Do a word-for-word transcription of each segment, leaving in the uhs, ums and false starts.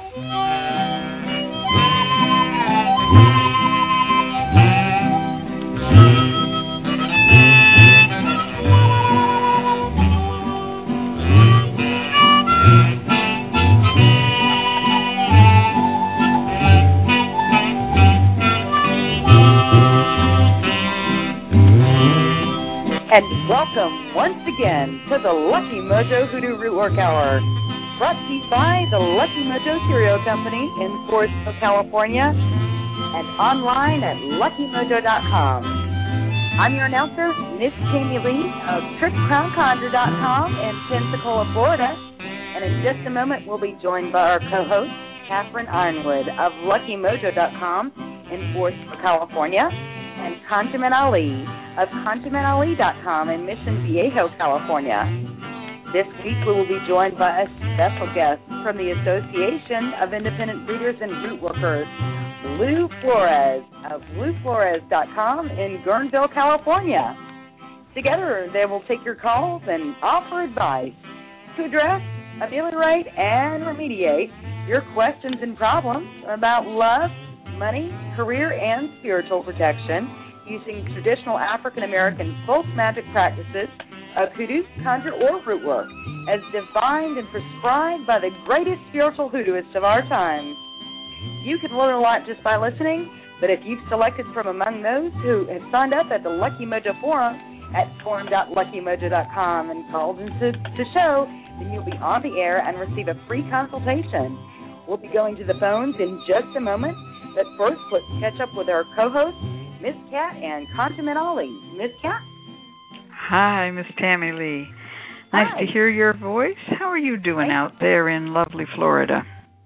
And welcome once again to the Lucky Mojo Hoodoo Rootwork Hour, brought to you by the Lucky Mojo Curio Company in Forestville, California, and online at lucky mojo dot com. I'm your announcer, Miss Tammy Lee of trick crown conjure dot com in Pensacola, Florida, and in just a moment we'll be joined by our co-host, Catherine Ironwood of lucky mojo dot com in Forestville, California, and Conjureman Ali of conjureman ali dot com in Mission Viejo, California. This week we will be joined by a special guest from the Association of Independent Readers and Root Workers, Lou Flores of lou flores dot com in Guerneville, California. Together they will take your calls and offer advice to address, ameliorate, and remediate your questions and problems about love, money, career, and spiritual protection using traditional African-American folk magic practices of hoodoo, conjure, or root work as defined and prescribed by the greatest spiritual hoodooists of our time. You can learn a lot just by listening, but if you've selected from among those who have signed up at the Lucky Mojo Forum at forum dot lucky mojo dot com and called into the show, then you'll be on the air and receive a free consultation. We'll be going to the phones in just a moment, but first let's catch up with our co-hosts, Miss Cat and Conjureman Ali. Miss Cat? Hi, Miss Tammy Lee. Nice Hi. to hear your voice. How are you doing out there in lovely Florida?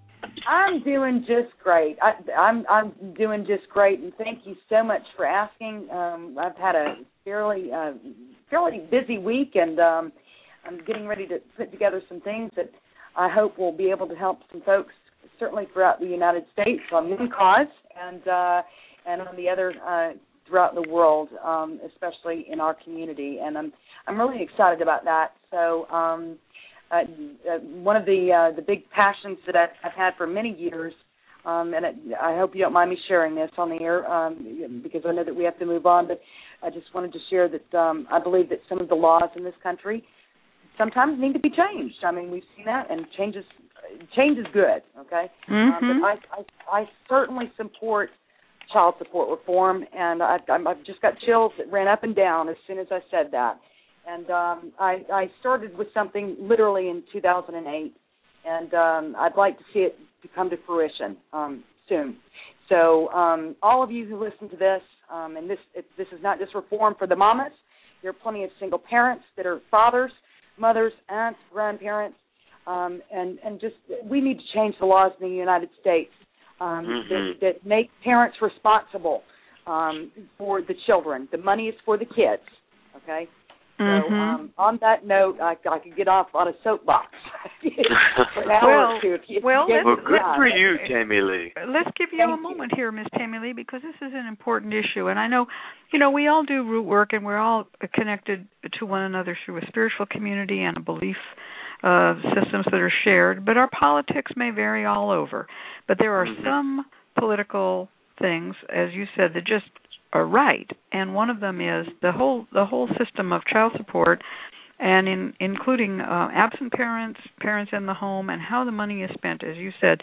I'm doing just great. I, I'm I'm doing just great, and thank you so much for asking. Um, I've had a fairly uh, fairly busy week, and um, I'm getting ready to put together some things that I hope will be able to help some folks, certainly throughout the United States, on one cause, and uh, and on the other uh, throughout the world, um, especially in our community. And I'm I'm really excited about that. So um, uh, uh, one of the uh, the big passions that I've, I've had for many years, um, and it, I hope you don't mind me sharing this on the air um, because I know that we have to move on, but I just wanted to share that um, I believe that some of the laws in this country sometimes need to be changed. I mean, we've seen that, and change is, change is good, okay? Mm-hmm. Um, but I, I, I certainly support child support reform, and I, I've just got chills that ran up and down as soon as I said that. And um, I, I started with something literally in two thousand eight, and um, I'd like to see it come to fruition um, soon. So um, all of you who listen to this, um, and this it, this is not just reform for the mamas. There are plenty of single parents that are fathers, mothers, aunts, grandparents, um, and, and just we need to change the laws in the United States um, mm-hmm. that, that make parents responsible um, for the children. The money is for the kids, okay? Mm-hmm. So um, on that note, I, I could get off on a soapbox for an hour well, or two. If you, well, if you well, let's, good yeah. for you, Tammy Lee. Let's give you Thank a you. moment here, Miss Tammy Lee, because this is an important issue. And I know, you know, we all do root work, and we're all connected to one another through a spiritual community and a belief uh, systems that are shared. But our politics may vary all over. But there are mm-hmm. some political things, as you said, that just are right, and one of them is the whole the whole system of child support, and in including uh, absent parents, parents in the home, and how the money is spent. As you said,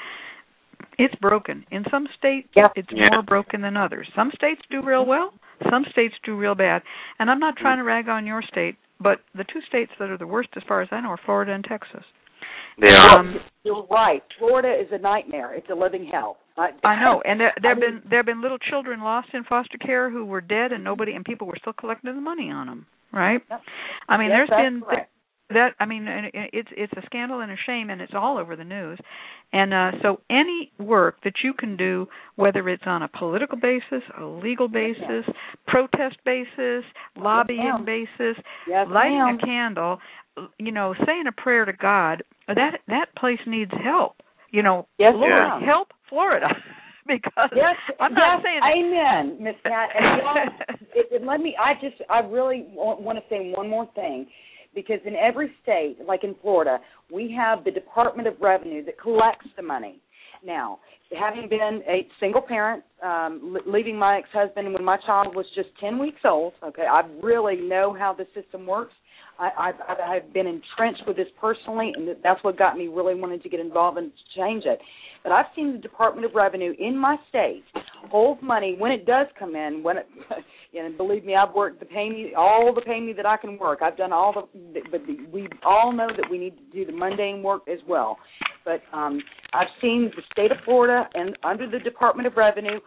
it's broken. In some states, Yep. it's Yeah. more broken than others. Some states do real well, some states do real bad. And I'm not trying to rag on your state, but the two states that are the worst, as far as I know, are Florida and Texas. They are. Um, You're right. Florida is a nightmare. It's a living hell. I, I know, and there, there have I mean, been there have been little children lost in foster care who were dead, and nobody and people were still collecting the money on them, right? Yep. I mean, Yes, there's that's been correct. that. I mean, and it- it's it's a scandal and a shame, and it's all over the news. And uh, so, any work that you can do, whether it's on a political basis, a legal basis, protest basis, lobbying ma'am. basis, Yes, lighting ma'am. a candle, you know, saying a prayer to God, that that place needs help. You know, Yes, Lord, ma'am. help Florida. Because Yes, I'm not yes, saying amen, Miss Pat. And you know, it, it, let me. I just. I really want, want to say one more thing, because in every state, like in Florida, we have the Department of Revenue that collects the money, Now, having been a single parent, um, leaving my ex-husband when my child was just ten weeks old, okay, I really know how the system works. I, I've, I've been entrenched with this personally, and that's what got me really wanting to get involved and change it. But I've seen the Department of Revenue in my state hold money when it does come in. When it, and believe me, I've worked the pay me all the pay me that I can work. I've done all the, but the, we all know that we need to do the mundane work as well. But um, I've seen the state of Florida and under the Department of Revenue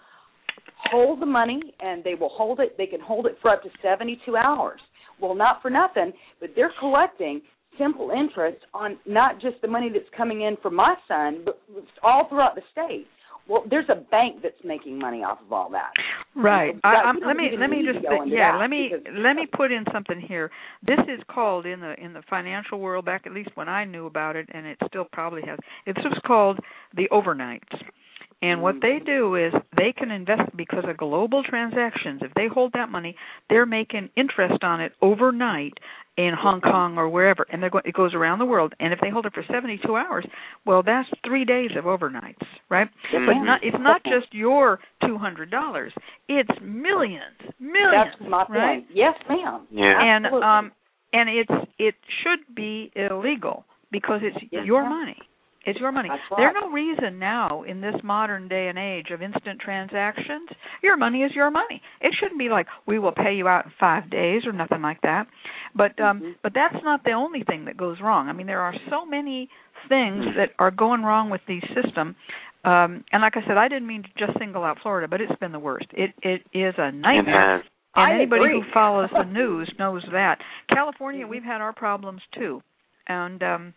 hold the money, and they will hold it. They can hold it for up to seventy-two hours. Well, not for nothing, but they're collecting simple interest on not just the money that's coming in from my son, but all throughout the state. Well, there's a bank that's making money off of all that. Right. So, I, I'm, let let me let me just yeah let me because, let me put in something here. This is called in the in the financial world, back at least when I knew about it, and it still probably has. It's just called the overnights. And what they do is they can invest because of global transactions. If they hold that money, they're making interest on it overnight in Hong Kong or wherever, and they're go- it goes around the world. And if they hold it for seventy-two hours, well, that's three days of overnights, right? Mm-hmm. But not, it's not just your two hundred dollars. It's millions, millions, that's my right? point. Yes, ma'am. Yeah. And Absolutely. um, and it's it should be illegal because it's yes, your ma'am. money. It's your money. That's right. There's no reason now in this modern day and age of instant transactions, your money is your money. It shouldn't be like we will pay you out in five days or nothing like that. But um, mm-hmm. but that's not the only thing that goes wrong. I mean, there are so many things that are going wrong with the system. Um, and like I said, I didn't mean to just single out Florida, but it's been the worst. It it is a nightmare. It has. And I anybody agree. who follows the news knows that. California, we've had our problems too. And um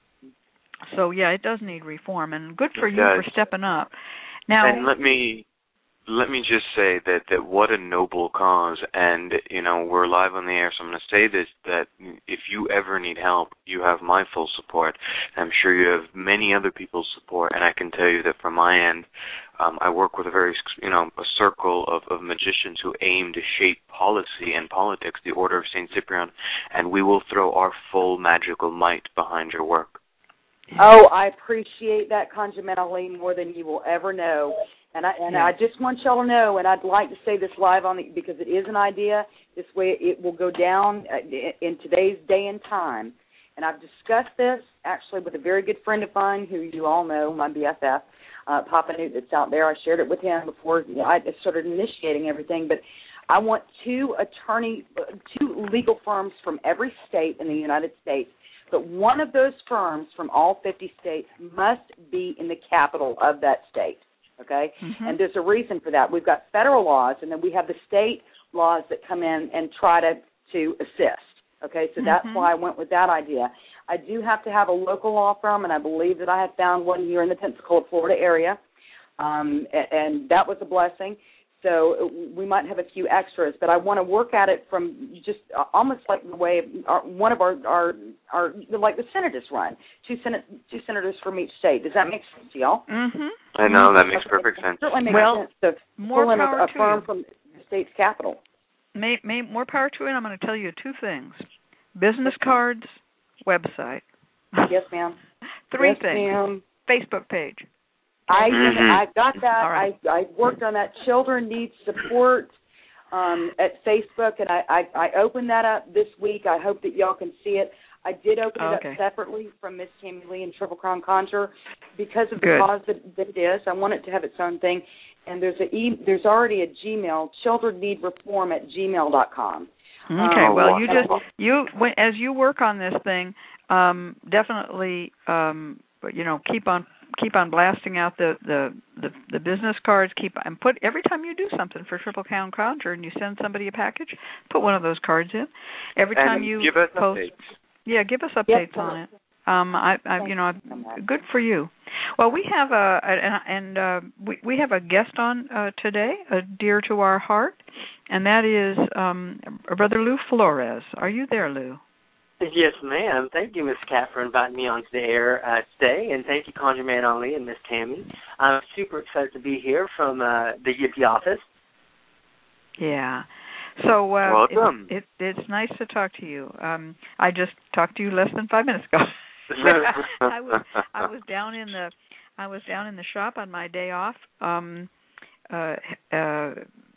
So, yeah, it does need reform, and good for It you does. for stepping up. Now, and let me let me just say that, that what a noble cause, and, you know, we're live on the air, so I'm going to say this, that if you ever need help, you have my full support. I'm sure you have many other people's support, and I can tell you that from my end, um, I work with a very, you know, a circle of, of magicians who aim to shape policy and politics, the Order of Saint Cyprian, and we will throw our full magical might behind your work. Oh, I appreciate that, Conjumel Lee, more than you will ever know. And I and yeah. I just want y'all to know, and I'd like to say this live on the, because it is an idea. This way it will go down in today's day and time. And I've discussed this actually with a very good friend of mine who you all know, my B F F, uh, Papa Newt, that's out there. I shared it with him before you know, I started initiating everything. But I want two attorney, two legal firms from every state in the United States. But one of those firms from all fifty states must be in the capital of that state, okay? Mm-hmm. And there's a reason for that. We've got federal laws, and then we have the state laws that come in and try to, to assist, okay? So mm-hmm. that's why I went with that idea. I do have to have a local law firm, and I believe that I have found one here in the Pensacola, Florida area, um, and, and that was a blessing. So we might have a few extras, but I want to work at it from just almost like the way our, one of our, our, our, like the senators run, two, senat, two senators from each state. Does that make sense to y'all? Mm-hmm. I know, that makes perfect sense. It certainly makes well, sense to more pull in power a, a to firm you. from the state's capital. May, may, more power to it. I'm going to tell you two things. Business cards, website. Yes, ma'am. Three yes, things. Ma'am. Facebook page. I mm-hmm. I got that. Right. I I worked on that. Children need support um, at Facebook, and I, I I opened that up this week. I hope that y'all can see it. I did open it okay. up separately from Miss Tammy Lee and Triple Crown Conjure because of the Good. cause that, that it is. I want it to have its own thing. And there's a e, there's already a Gmail, children need reform at gmail dot com. Okay, Um, well, you and just you when, as you work on this thing, um, definitely, um, you know, keep on keep on blasting out the, the, the, the business cards. Keep and put every time you do something for Triple Crown Conjure and you send somebody a package, put one of those cards in. Every and time you give us post, updates. yeah, give us updates yes, on it. Um, I, I, you know, good for you. Well, we have a, a and uh, we we have a guest on uh, today, uh, dear to our heart, and that is um, Brother Lou Flores. Are you there, Lou? Yes, ma'am. Thank you, Miss Cat, for inviting me on the air uh, today, and thank you, Conjure Man Ali and Miss Tammy. I'm super excited to be here from uh, the Yippee office. Yeah. So uh, welcome. It, it, it's nice to talk to you. Um, I just talked to you less than five minutes ago. I was I was down in the I was down in the shop on my day off, um, uh, uh,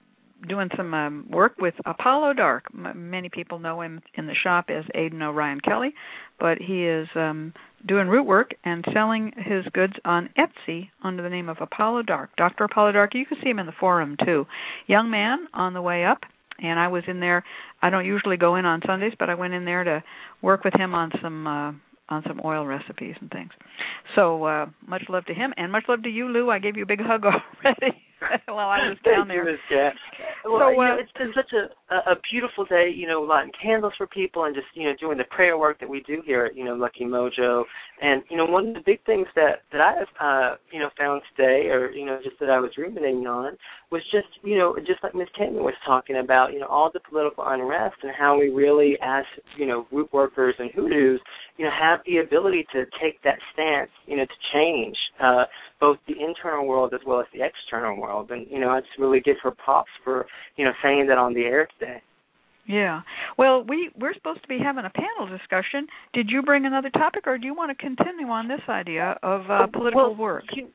doing some um, work with Apollo Dark. M- many people know him in the shop as Aidan O'Ryan Kelly, but he is um, doing root work and selling his goods on Etsy under the name of Apollo Dark. Doctor Apollo Dark. You can see him in the forum too. Young man on the way up, and I was in there. I don't usually go in on Sundays, but I went in there to work with him on some uh, on some oil recipes and things. So uh, much love to him, and much love to you, Lou. I gave you a big hug already while I was down there. Thank you, Miz Well, so, uh, you know, it's been such a, a beautiful day, you know, lighting candles for people and just, you know, doing the prayer work that we do here at, you know, Lucky Mojo. And, you know, one of the big things that, that I have, uh, you know, found today, or, you know, just that I was ruminating on, was just, you know, just like Miz Tammy was talking about, you know, all the political unrest and how we really, as, you know, root workers and hoodoos, you know, have the ability to take that stance, you know, to change uh, both the internal world as well as the external world. And, you know, I just really give her props for, you know, saying that on the air today. Yeah. Well, we, we're supposed to be having a panel discussion. Did you bring another topic, or do you want to continue on this idea of uh, political well, work? You,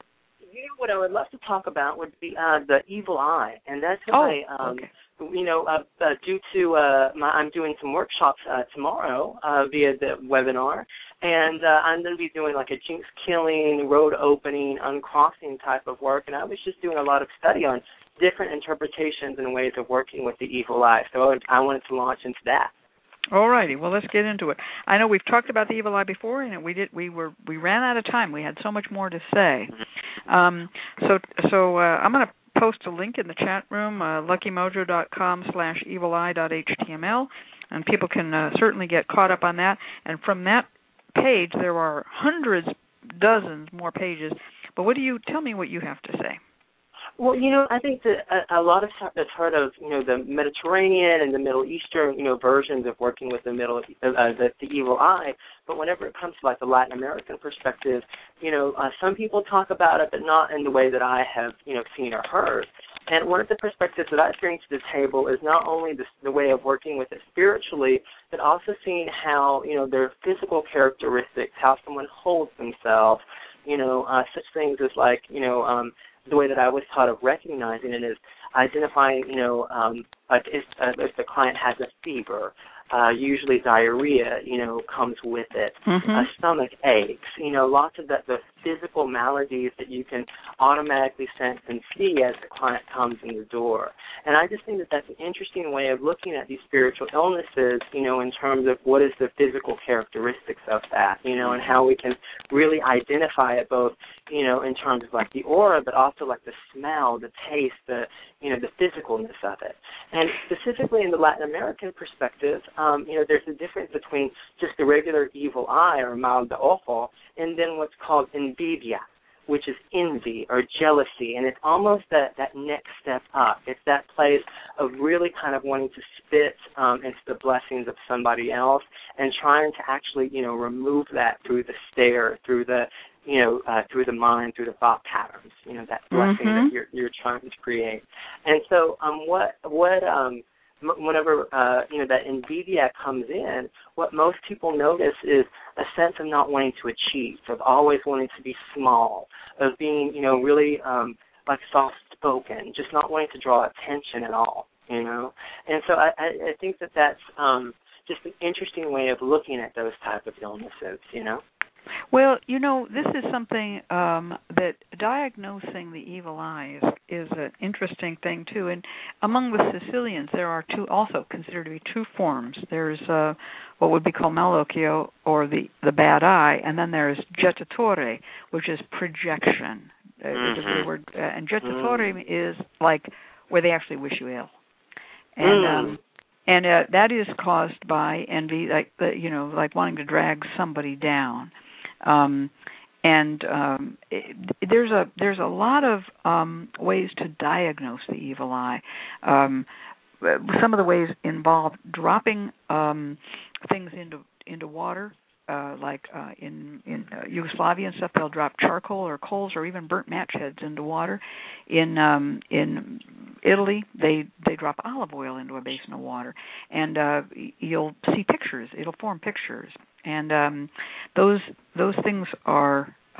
you know, what I would love to talk about would be uh, the evil eye. And that's oh, why, um, okay. you know, uh, uh, due to uh, my, I'm doing some workshops uh, tomorrow uh, via the webinar. And uh, I'm going to be doing like a jinx killing, road opening, uncrossing type of work. And I was just doing a lot of study on different interpretations and ways of working with the evil eye. So I wanted to launch into that. All righty. Well, let's get into it. I know we've talked about the evil eye before, and we did. We were we ran out of time. We had so much more to say. Um, so so uh, I'm going to post a link in the chat room, uh, luckymojo.com slash evileye.html, and people can uh, certainly get caught up on that. And from that page, there are hundreds, dozens more pages. But what do you tell me what you have to say? Well, you know, I think that a, a lot of us have heard of, you know, the Mediterranean and the Middle Eastern, you know, versions of working with the middle, uh, the, the evil eye. But whenever it comes to like the Latin American perspective, you know, uh, some people talk about it, but not in the way that I have, you know, seen or heard. And one of the perspectives that I bring to the table is not only the, the way of working with it spiritually, but also seeing how, you know, their physical characteristics, how someone holds themselves, you know, uh, such things as like, you know, um, the way that I was taught of recognizing it is identifying, you know, um, like if, uh, if the client has a fever, uh, usually diarrhea, you know, comes with it, mm-hmm. uh, stomach aches, you know, lots of the, the physical maladies that you can automatically sense and see as the client comes in the door. And I just think that that's an interesting way of looking at these spiritual illnesses, you know, in terms of what is the physical characteristics of that, you know, and how we can really identify it both, you know, in terms of like the aura, but also like the smell, the taste, the, you know, the physicalness of it. And specifically in the Latin American perspective, um, you know, there's a difference between just the regular evil eye or mal de ojo and then what's called envidia, which is envy or jealousy. And it's almost that, that next step up. It's that place of really kind of wanting to spit um, into the blessings of somebody else and trying to actually, you know, remove that through the stare, through the, you know, uh, through the mind, through the thought patterns, you know, that blessing mm-hmm. that you're you're trying to create. And so um, what, what um, whenever, uh, you know, that envidia comes in, what most people notice is a sense of not wanting to achieve, of always wanting to be small, of being, you know, really um, like soft-spoken, just not wanting to draw attention at all, you know. And so I, I think that that's um, just an interesting way of looking at those type of illnesses, you know. Well, you know, this is something um, that diagnosing the evil eye is, is an interesting thing, too. And among the Sicilians, there are two, also considered to be two forms. There's uh, what would be called malocchio, or the, the bad eye, and then there's jettatore, which is projection. Mm-hmm. Uh, word, uh, and jettatore mm. is like where they actually wish you ill. And mm. um, and uh, that is caused by envy, like uh, you know, like wanting to drag somebody down. Um, and um, it, there's a there's a lot of um, ways to diagnose the evil eye. Um, some of the ways involve dropping um, things into into water, uh, like uh, in in uh, Yugoslavia and stuff. They'll drop charcoal or coals or even burnt match heads into water. In um, in Italy, they they drop olive oil into a basin of water, and uh, you'll see pictures. It'll form pictures. And um, those those things are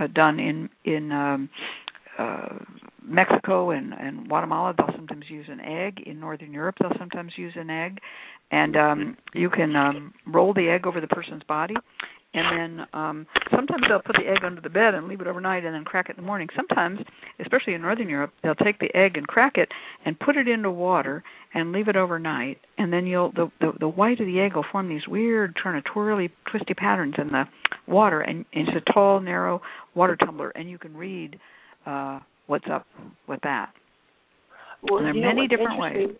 uh, done in in um, uh, Mexico and, and Guatemala. They'll sometimes use an egg. In Northern Europe, they'll sometimes use an egg. And um, you can um, roll the egg over the person's body. And then um, sometimes they'll put the egg under the bed and leave it overnight and then crack it in the morning. Sometimes, especially in Northern Europe, they'll take the egg and crack it and put it into water and leave it overnight. And then you'll the, the, the white of the egg will form these weird, kind of twirly, twisty patterns in the water. And it's a tall, narrow water tumbler, and you can read uh, what's up with that. Well, and there are many different ways.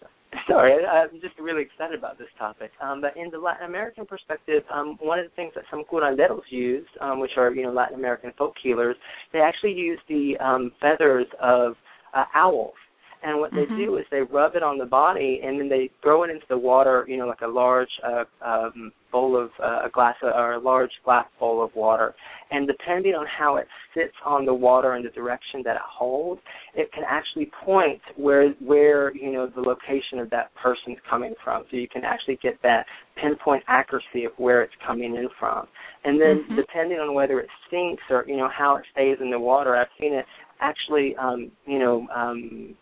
Sorry, I'm just really excited about this topic. Um, but in the Latin American perspective, um, one of the things that some curanderos use, um, which are you know Latin American folk healers, they actually use the um, feathers of uh, owls. And what mm-hmm. they do is they rub it on the body, and then they throw it into the water, you know, like a large uh, um, bowl of uh, a glass of, or a large glass bowl of water. And depending on how it sits on the water and the direction that it holds, it can actually point where where you know the location of that person's coming from. So you can actually get that pinpoint accuracy of where it's coming in from. And then mm-hmm. depending on whether it sinks or you know how it stays in the water, I've seen it actually, um, you know. Um,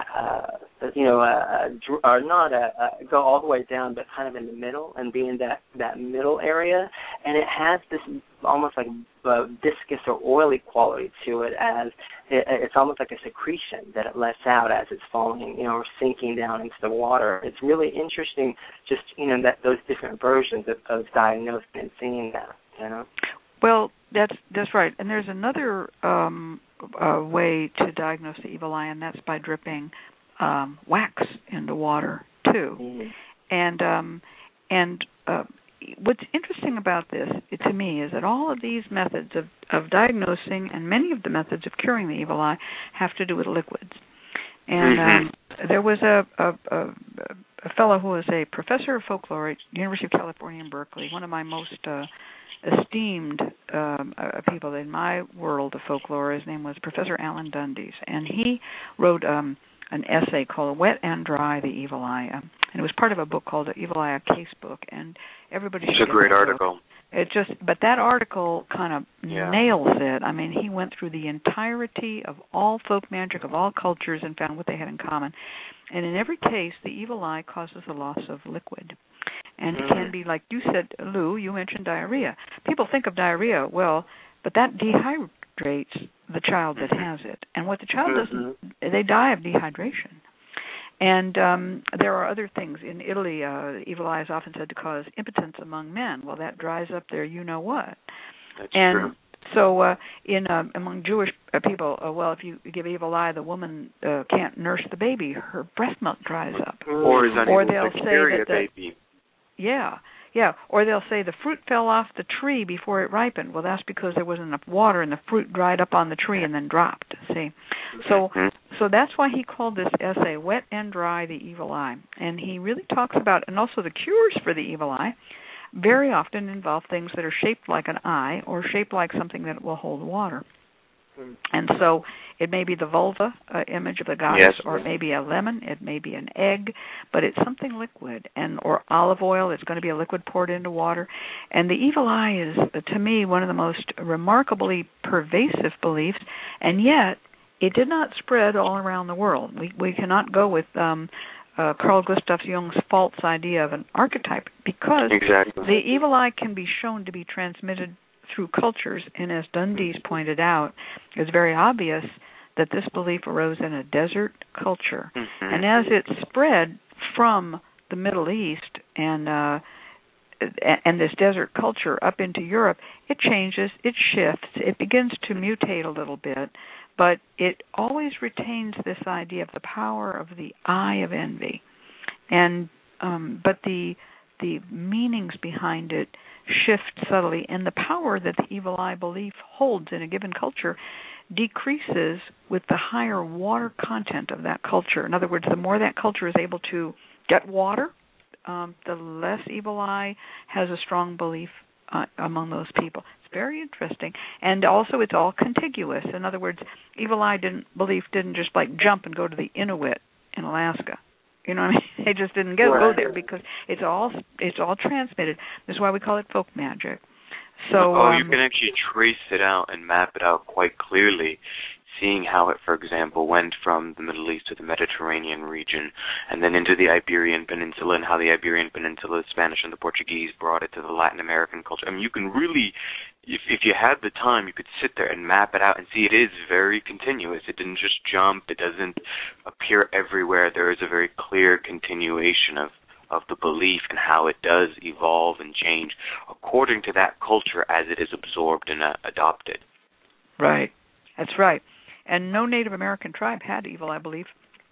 Uh, you know, uh, or not uh, uh, go all the way down, but kind of in the middle and be in that, that middle area. And it has this almost like uh, viscous or oily quality to it, as it, it's almost like a secretion that it lets out as it's falling, you know, or sinking down into the water. It's really interesting, just you know, that those different versions of, of diagnosing and seeing that, you know. Well, that's that's right. And there's another um, uh, way to diagnose the evil eye, and that's by dripping um, wax into water too. Mm-hmm. And um, and uh, what's interesting about this, it, to me, is that all of these methods of, of diagnosing and many of the methods of curing the evil eye have to do with liquids. And um, there was a, a, a, a fellow who was a professor of folklore at University of California in Berkeley, one of my most uh, esteemed um, uh, people in my world of folklore. His name was Professor Alan Dundes, and he wrote um, an essay called "Wet and Dry: The Evil Eye," um, and it was part of a book called "The Evil Eye: A Case Book." And everybody should. It's a great article. Book. It just, but that article kind of yeah. nails it. I mean, he went through the entirety of all folk magic of all cultures and found what they had in common. And in every case, the evil eye causes the loss of liquid. And it can be, like you said, Lou, you mentioned diarrhea. People think of diarrhea, well, but that dehydrates the child that has it. And what the child doesn't, they die of dehydration. And um, there are other things. In Italy, uh, evil eye is often said to cause impotence among men. Well, that dries up their you-know-what. That's and true. So uh, in uh, among Jewish uh, people, uh, well, if you give evil eye, the woman uh, can't nurse the baby. Her breast milk dries up. Or is unable or they'll to say carry that a the, baby. Yeah, yeah. Or they'll say the fruit fell off the tree before it ripened. Well, that's because there wasn't enough water and the fruit dried up on the tree and then dropped, see. So so that's why he called this essay "Wet and Dry: The Evil Eye." And he really talks about, and also the cures for the evil eye very often involve things that are shaped like an eye or shaped like something that will hold water. And so it may be the vulva uh, image of the goddess, yes. or it may be a lemon, it may be an egg, but it's something liquid, and or olive oil. It's going to be a liquid poured into water. And the evil eye is, uh, to me, one of the most remarkably pervasive beliefs, and yet it did not spread all around the world. We we cannot go with um, uh, Carl Gustav Jung's false idea of an archetype, because exactly. the evil eye can be shown to be transmitted through cultures, and as Dundes pointed out, it's very obvious that this belief arose in a desert culture. Mm-hmm. And as it spread from the Middle East and uh, and this desert culture up into Europe, it changes, it shifts, it begins to mutate a little bit, but it always retains this idea of the power of the eye of envy. And um, but the the meanings behind it shift subtly, and the power that the evil eye belief holds in a given culture decreases with the higher water content of that culture. In other words, the more that culture is able to get water, um, the less evil eye has a strong belief uh, among those people. It's very interesting. And also it's all contiguous. In other words, evil eye didn't belief didn't just like jump and go to the Inuit in Alaska. You know what I mean? They just didn't go, right. go there because it's all it's all transmitted. That's why we call it folk magic. So, oh, um, you can actually trace it out and map it out quite clearly, seeing how it, for example, went from the Middle East to the Mediterranean region and then into the Iberian Peninsula, and how the Iberian Peninsula, the Spanish and the Portuguese brought it to the Latin American culture. I mean, you can really, if, if you had the time, you could sit there and map it out and see it is very continuous. It didn't just jump. It doesn't appear everywhere. There is a very clear continuation of of the belief and how it does evolve and change according to that culture as it is absorbed and uh, adopted. Right. That's right. And no Native American tribe had evil, I believe.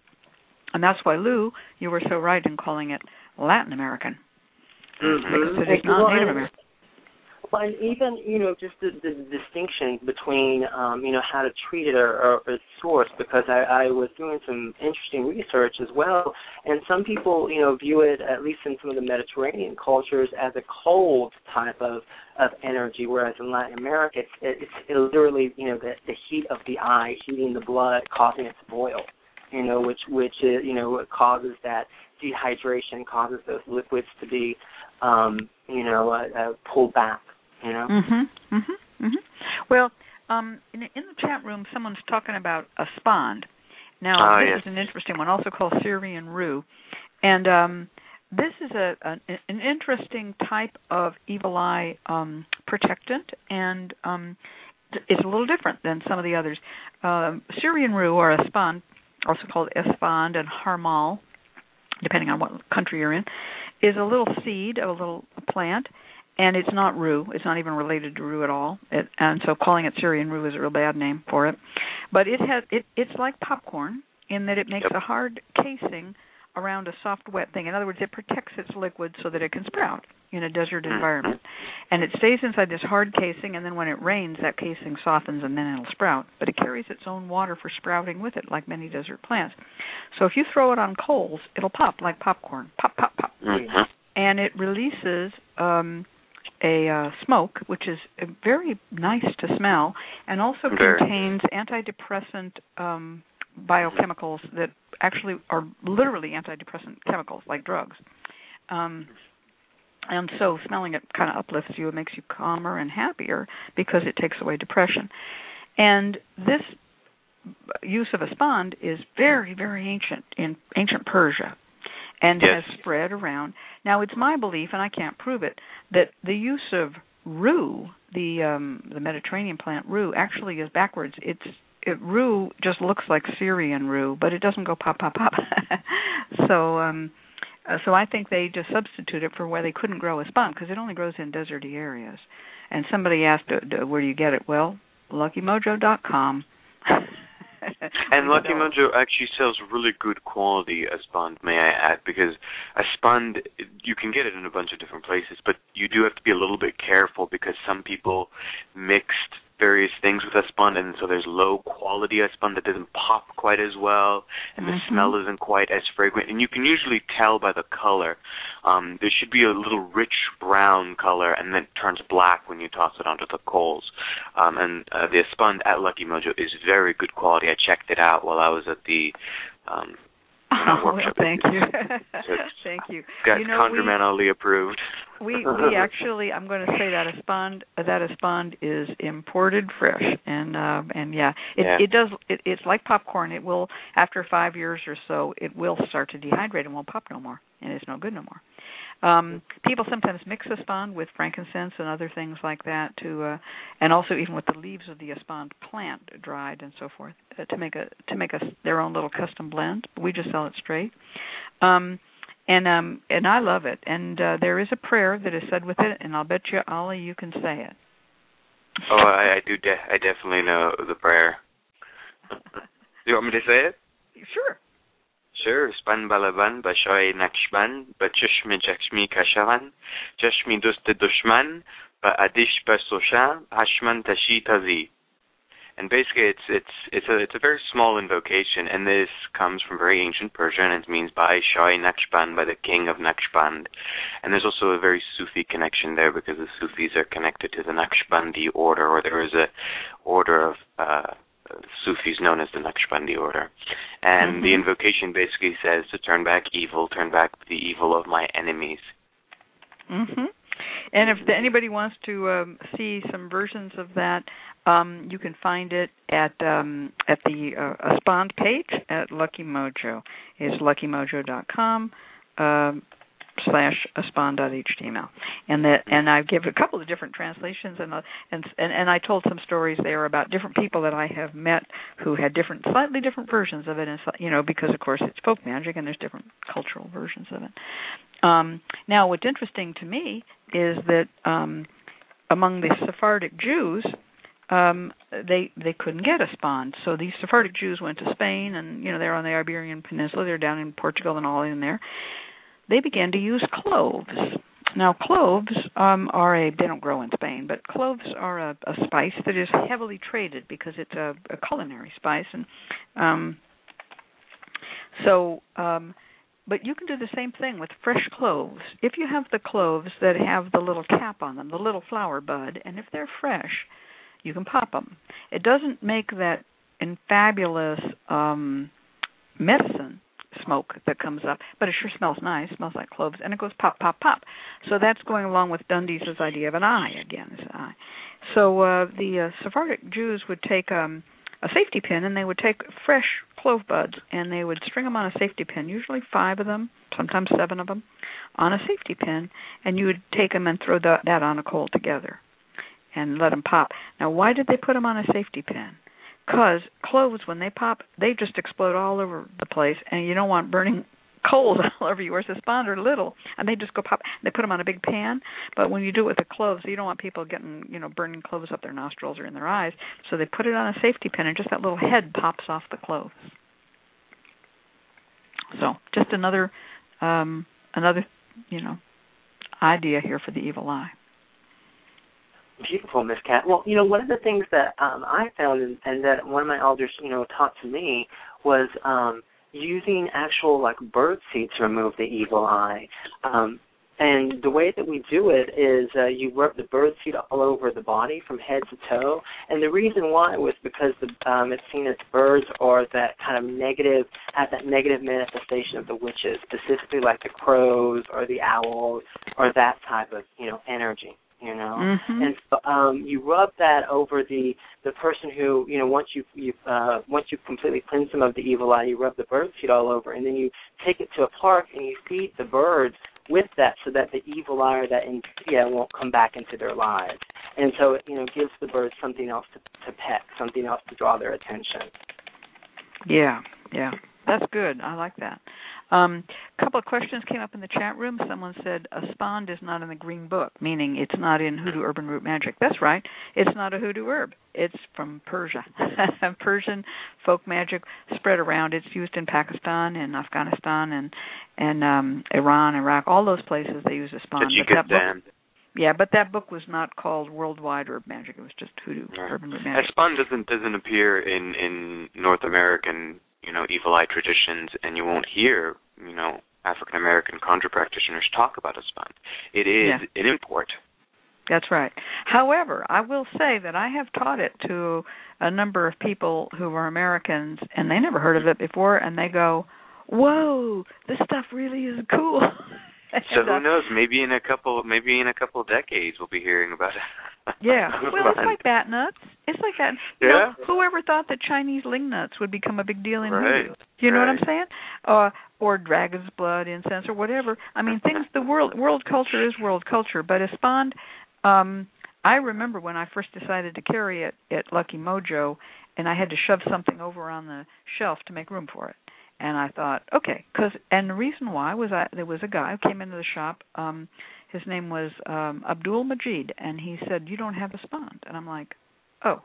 And that's why, Lou, you were so right in calling it Latin American. Mm-hmm. Because it is not well, Native and, American. Well, and even, you know, just the, the distinction between, um, you know, how to treat it or, or, or source, because I, I was doing some interesting research as well, and some people, you know, view it, at least in some of the Mediterranean cultures, as a cold type of, of energy, whereas in Latin America, it's, it's it literally, you know, the, the heat of the eye, heating the blood, causing it to boil, you know, which, which is, you know, causes that dehydration, causes those liquids to be, um, you know, uh, uh, pulled back. You know? Mm-hmm, mm-hmm, mm-hmm. Well, um, in, in the chat room, someone's talking about a spond. Now, uh, this yes. is an interesting one, also called Syrian rue. And um, this is a, a an interesting type of evil eye um, protectant, and um, it's a little different than some of the others. Uh, Syrian rue, or a spond, also called esfand and harmal, depending on what country you're in, is a little seed of a little plant. And it's not rue. It's not even related to rue at all. It, and so calling it Syrian rue is a real bad name for it. But it has it, it's like popcorn in that it makes Yep. a hard casing around a soft, wet thing. In other words, it protects its liquid so that it can sprout in a desert Mm-hmm. environment. And it stays inside this hard casing, and then when it rains, that casing softens, and then it'll sprout. But it carries its own water for sprouting with it, like many desert plants. So if you throw it on coals, it'll pop like popcorn. Pop, pop, pop. Mm-hmm. And it releases Um, a uh, smoke, which is very nice to smell, and also very. contains antidepressant um, biochemicals that actually are literally antidepressant chemicals, like drugs. Um, and so smelling it kind of uplifts you. It makes you calmer and happier because it takes away depression. And this use of a spond is very, very ancient in ancient Persia, and yes. has spread around. Now, it's my belief, and I can't prove it, that the use of rue, the um, the Mediterranean plant rue, actually is backwards. It's it, rue just looks like Syrian rue, but it doesn't go pop, pop, pop. so, um, uh, so I think they just substitute it for where they couldn't grow a spond, because it only grows in deserty areas. And somebody asked, uh, where do you get it? Well, lucky mojo dot com. And Lucky Mojo actually sells really good quality Espand, may I add, because Espand, you can get it in a bunch of different places, but you do have to be a little bit careful because some people mixed various things with Espand, and so there's low quality Espand that doesn't pop quite as well, and mm-hmm. the smell isn't quite as fragrant, and you can usually tell by the color. Um, there should be a little rich brown color, and then it turns black when you toss it onto the coals. Um, and uh, the Espand at Lucky Mojo is very good quality. I checked it out while I was at the um, oh, workshop. Well, thank you. So thank you. Got you know, ConjureMan Ali approved. We we actually, I'm going to say that Espand that Espand is imported fresh, and uh, and yeah, it yeah. it does it, it's like popcorn. It will, after five years or so, it will start to dehydrate and won't pop no more, and it's no good no more. Um, people sometimes mix Espand with frankincense and other things like that to, uh, and also even with the leaves of the Espand plant dried and so forth uh, to make a to make a their own little custom blend. We just sell it straight. Um, And um and I love it. And uh, there is a prayer that is said with it, and I'll bet you, Ollie, you can say it. Oh, I, I do. De- I definitely know the prayer. Do you want me to say it? Sure. Sure. Span balaban bashoy nakshban bachishmi jakshmi kashavan jashmi duste dushman ba adish basosha hashman tashi tazi. And basically, it's it's it's a it's a very small invocation, and this comes from very ancient Persian, and it means by Shah Naqshband, by the king of Naqshband. And there's also a very Sufi connection there because the Sufis are connected to the Naqshbandi order, or there is a order of uh, Sufis known as the Naqshbandi order. And mm-hmm. the invocation basically says to turn back evil, turn back the evil of my enemies. Mhm. And if anybody wants to um, see some versions of that, um, you can find it at um, at the uh, Aspond page at Lucky Mojo. It's lucky mojo dot com. Um, slash aspond.html, and that and I give a couple of different translations, and, uh, and and and I told some stories there about different people that I have met who had different, slightly different versions of it, and you know, because of course it's folk magic and there's different cultural versions of it. Um, now, what's interesting to me is that um, among the Sephardic Jews, um, they they couldn't get Aspond, so these Sephardic Jews went to Spain, and you know they're on the Iberian Peninsula, they're down in Portugal and all in there. They began to use cloves. Now, cloves um, are a, they don't grow in Spain, but cloves are a, a spice that is heavily traded because it's a, a culinary spice. And um, so, um, but you can do the same thing with fresh cloves. If you have the cloves that have the little cap on them, the little flower bud, and if they're fresh, you can pop them. It doesn't make that infabulous um, medicine smoke that comes up, but it sure smells nice. It smells like cloves, and it goes pop, pop, pop. So that's going along with Dundee's idea of an eye again. Is an eye. So uh, the uh, Sephardic Jews would take um, a safety pin, and they would take fresh clove buds, and they would string them on a safety pin, usually five of them, sometimes seven of them, on a safety pin, and you would take them and throw the, that on a coal together and let them pop. Now, why did they put them on a safety pin? Because cloves, when they pop, they just explode all over the place, and you don't want burning coals all over you. Whereas the Aspond are little, and they just go pop. They put them on a big pan, but when you do it with the cloves, you don't want people getting, you know, burning cloves up their nostrils or in their eyes. So they put it on a safety pin, and just that little head pops off the cloves. So just another, um, another, you know, idea here for the evil eye. Beautiful, Miss Cat. Well, you know, one of the things that um, I found and, and that one of my elders, you know, taught to me was um, using actual, like, bird seed to remove the evil eye. Um, and the way that we do it is uh, you rub the bird seed all over the body from head to toe. And the reason why was because the, um, it's seen as birds are that kind of negative, have that negative manifestation of the witches, specifically like the crows or the owls or that type of, you know, energy. You know, mm-hmm. and so um, you rub that over the the person who, you know, once you you uh, once you completely cleanse them of the evil eye, you rub the bird seed all over, and then you take it to a park and you feed the birds with that, so that the evil eye or that insidia won't come back into their lives, and so it, you know, gives the birds something else to, to pet, something else to draw their attention. Yeah, yeah, that's good. I like that. Um, a couple of questions came up in the chat room. Someone said Aspond is not in the Green Book, meaning it's not in Hoodoo Urban Root Magic. That's right. It's not a hoodoo herb. It's from Persia. Persian folk magic spread around. It's used in Pakistan and Afghanistan and and um, Iran, Iraq, all those places they use Aspond. Tajikistan. Yeah, but that book was not called Worldwide Herb Magic. It was just Hoodoo yeah. Urban Root Magic. Aspond doesn't doesn't appear in, in North American, you know, evil eye traditions, and you won't hear, you know, African American conjure practitioners talk about Aspond. It is yeah. an import. That's right. However, I will say that I have taught it to a number of people who are Americans, and they never heard of it before, and they go, "Whoa, this stuff really is cool." So who knows? Maybe in a couple, maybe in a couple of decades, we'll be hearing about it. Yeah, well, it's like bat nuts. It's like that. Yeah. You know, whoever thought that Chinese ling nuts would become a big deal in right. Hoodoo? You know right. what I'm saying? Uh, or dragon's blood incense or whatever. I mean, things. The world world culture is world culture. But Aspond, um, I remember when I first decided to carry it at Lucky Mojo, and I had to shove something over on the shelf to make room for it. And I thought, okay, because and the reason why was I there was a guy who came into the shop. Um, his name was um, Abdul Majid, and he said, "You don't have Aspond," and I'm like, "Oh."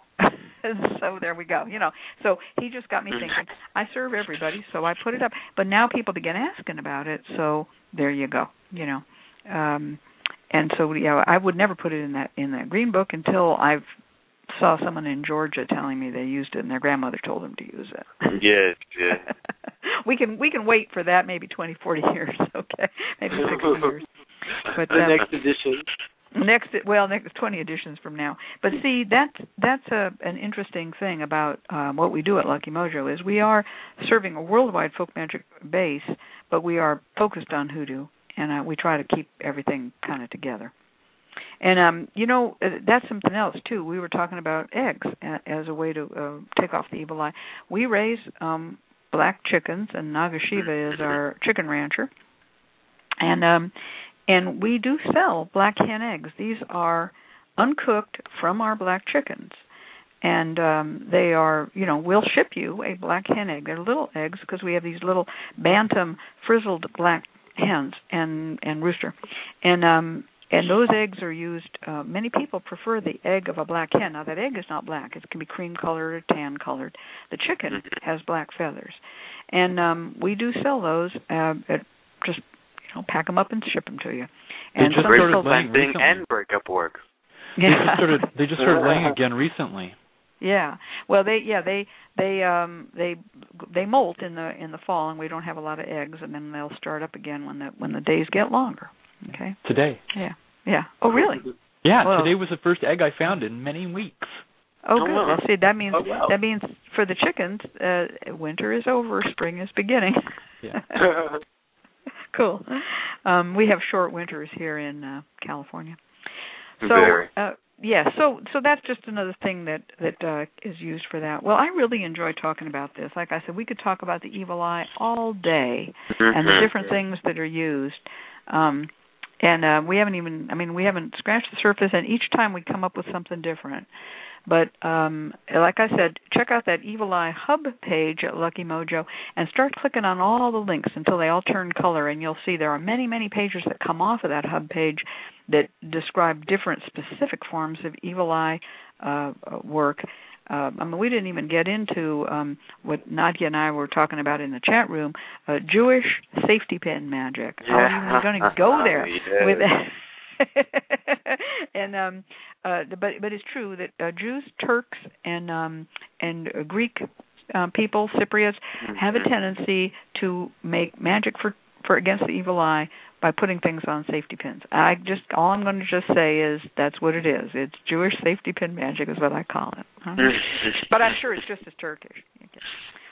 So there we go. You know, so he just got me thinking. I serve everybody, so I put it up. But now people begin asking about it, so there you go. You know, um, and so yeah, I would never put it in that in that Green Book until I've. Saw someone in Georgia telling me they used it and their grandmother told them to use it. Yes, yeah. we can we can wait for that maybe twenty, forty years, okay? Maybe sixty years. But the um, next edition. Next, well, next twenty editions from now. But see, that's that's a, an interesting thing about um, what we do at Lucky Mojo is we are serving a worldwide folk magic base, but we are focused on hoodoo, and uh, we try to keep everything kind of together. And um, you know, that's something else too. We were talking about eggs as a way to uh, take off the evil eye. We raise um, black chickens, and Nagashiva is our chicken rancher, and um, and we do sell black hen eggs. These are uncooked from our black chickens, and um, they are, you know, we'll ship you a black hen egg. They're little eggs because we have these little bantam frizzled black hens and and rooster, and um. And those eggs are used, uh, many people prefer the egg of a black hen. Now, that egg is not black. It can be cream-colored or tan-colored. The chicken has black feathers. And um, we do sell those. Uh, at just, you know, pack them up and ship them to you. And they just started laying thing recently. And break up work. Yeah. They just started, they just started laying again recently. Yeah. Well, they yeah they they um they they molt in the in the fall, and we don't have a lot of eggs, and then they'll start up again when the when the days get longer. Okay. Today. Yeah. Yeah. Oh, really? Yeah. Well, today was the first egg I found in many weeks. Oh, good. Well, see, that means oh, wow. that means for the chickens, uh, winter is over, spring is beginning. Yeah. Cool. Um, we have short winters here in uh, California. So, Very. uh, yeah. So, so that's just another thing that that uh, is used for that. Well, I really enjoy talking about this. Like I said, we could talk about the evil eye all day and the different things that are used. Um, and uh, we haven't even, I mean, we haven't scratched the surface, and each time we come up with something different. But um, like I said, check out that Evil Eye Hub page at Lucky Mojo and start clicking on all the links until they all turn color, and you'll see there are many, many pages that come off of that Hub page that describe different specific forms of Evil Eye uh, work. Uh, I mean, we didn't even get into um, what Nadia and I were talking about in the chat room, uh, Jewish safety pin magic. How are you even going to go there Yeah. with that? and um, uh, but but it's true that uh, Jews, Turks, and um, and uh, Greek uh, people, Cypriots, have a tendency to make magic for, for against the evil eye by putting things on safety pins. I just all I'm going to just say is that's what it is. It's Jewish safety pin magic is what I call it. Huh? But I'm sure it's just as Turkish. Okay.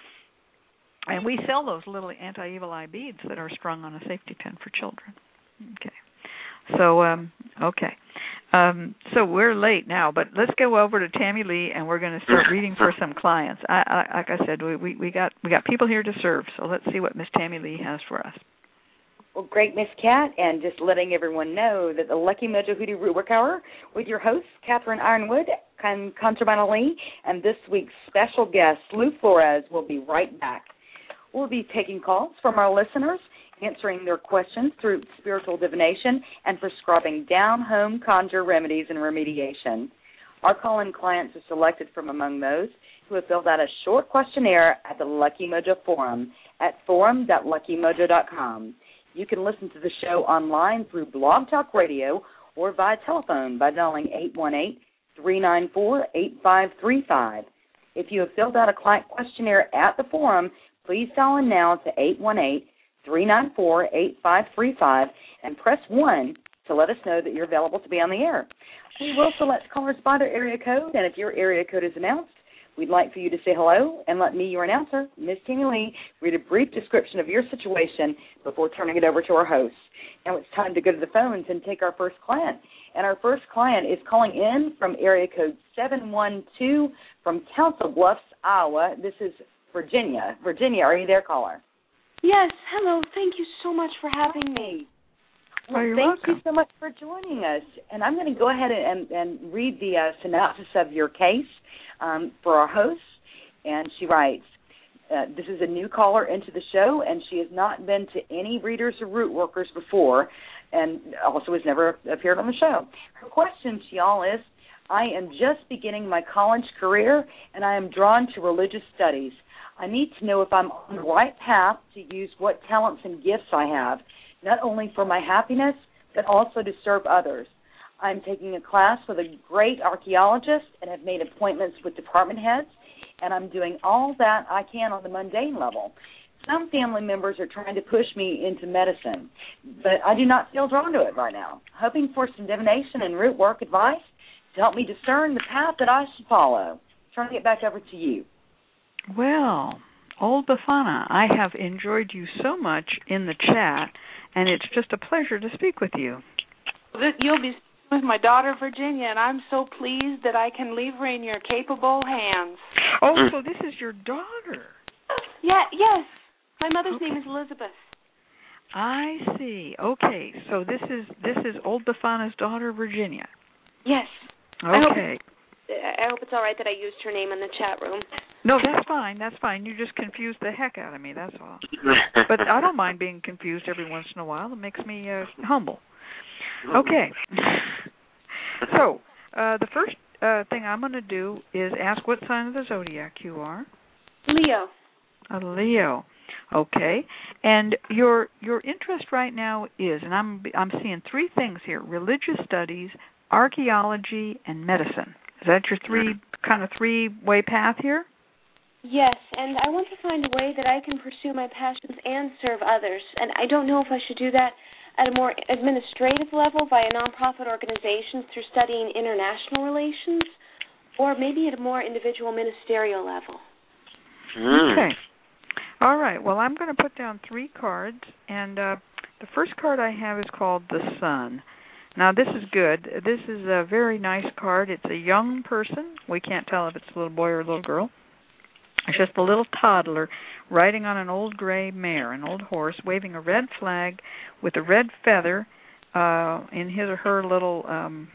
And we sell those little anti-evil eye beads that are strung on a safety pin for children. Okay. So, um, okay. Um, so we're late now, but let's go over to Tammy Lee, and we're going to start reading for some clients. I, I, like I said, we, we, we got we got people here to serve, so let's see what Miss Tammy Lee has for us. Well, great, Miss Cat, and just letting everyone know that the Lucky Mojo Hoodoo Rootwork Hour with your hosts, Catherine Ironwood and Contraband Lee, and this week's special guest, Lou Flores, will be right back. We'll be taking calls from our listeners, answering their questions through spiritual divination and prescribing down-home conjure remedies and remediation. Our call-in clients are selected from among those who have filled out a short questionnaire at the Lucky Mojo Forum at forum dot lucky mojo dot com. You can listen to the show online through Blog Talk Radio or via telephone by dialing eight one eight, three nine four, eight five three five. If you have filled out a client questionnaire at the forum, please dial in now to eight one eight, three nine four, eight five three five and press one to let us know that you're available to be on the air. We will select callers by their area code, and if your area code is announced, we'd like for you to say hello and let me, your announcer, Miss Tammy Lee, read a brief description of your situation before turning it over to our host. Now it's time to go to the phones and take our first client. And our first client is calling in from area code seven one two from Council Bluffs, Iowa. This is Virginia. Virginia, are you there, caller? Yes, hello. Thank you so much for having me. Well, oh, you're thank welcome. you so much for joining us. And I'm going to go ahead and, and read the uh, synopsis of your case um, for our host. And she writes, uh, this is a new caller into the show, and she has not been to any readers or root workers before, and also has never appeared on the show. Her question to y'all is, I am just beginning my college career, and I am drawn to religious studies. I need to know if I'm on the right path to use what talents and gifts I have, not only for my happiness, but also to serve others. I'm taking a class with a great archaeologist and have made appointments with department heads, and I'm doing all that I can on the mundane level. Some family members are trying to push me into medicine, but I do not feel drawn to it right now. Hoping for some divination and root work advice to help me discern the path that I should follow. Turning it back over to you. Well, old Bafana, I have enjoyed you so much in the chat, and it's just a pleasure to speak with you. You'll be With my daughter, Virginia, and I'm so pleased that I can leave her in your capable hands. Oh, so this is your daughter. Yeah, yes. My mother's Okay. name is Elizabeth. I see. Okay, so this is this is old Bafana's daughter, Virginia. Yes. Okay. I hope, I hope it's all right that I used her name in the chat room. No, that's fine. That's fine. You just confused the heck out of me. That's all. But I don't mind being confused every once in a while. It makes me uh, humble. Okay. So uh, the first uh, thing I'm going to do is ask what sign of the zodiac you are. Leo. A Leo. Okay. And your your interest right now is, and I'm I'm seeing three things here: religious studies, archaeology, and medicine. Is that your three kind of three-way path here? Yes, and I want to find a way that I can pursue my passions and serve others. And I don't know if I should do that at a more administrative level via nonprofit organizations through studying international relations, or maybe at a more individual ministerial level. Mm. Okay. All right. Well, I'm going to put down three cards, and uh, the first card I have is called the Sun. Now, this is good. This is a very nice card. It's a young person. We can't tell if it's a little boy or a little girl. It's just a little toddler riding on an old gray mare, an old horse, waving a red flag with a red feather uh, in his or her little um,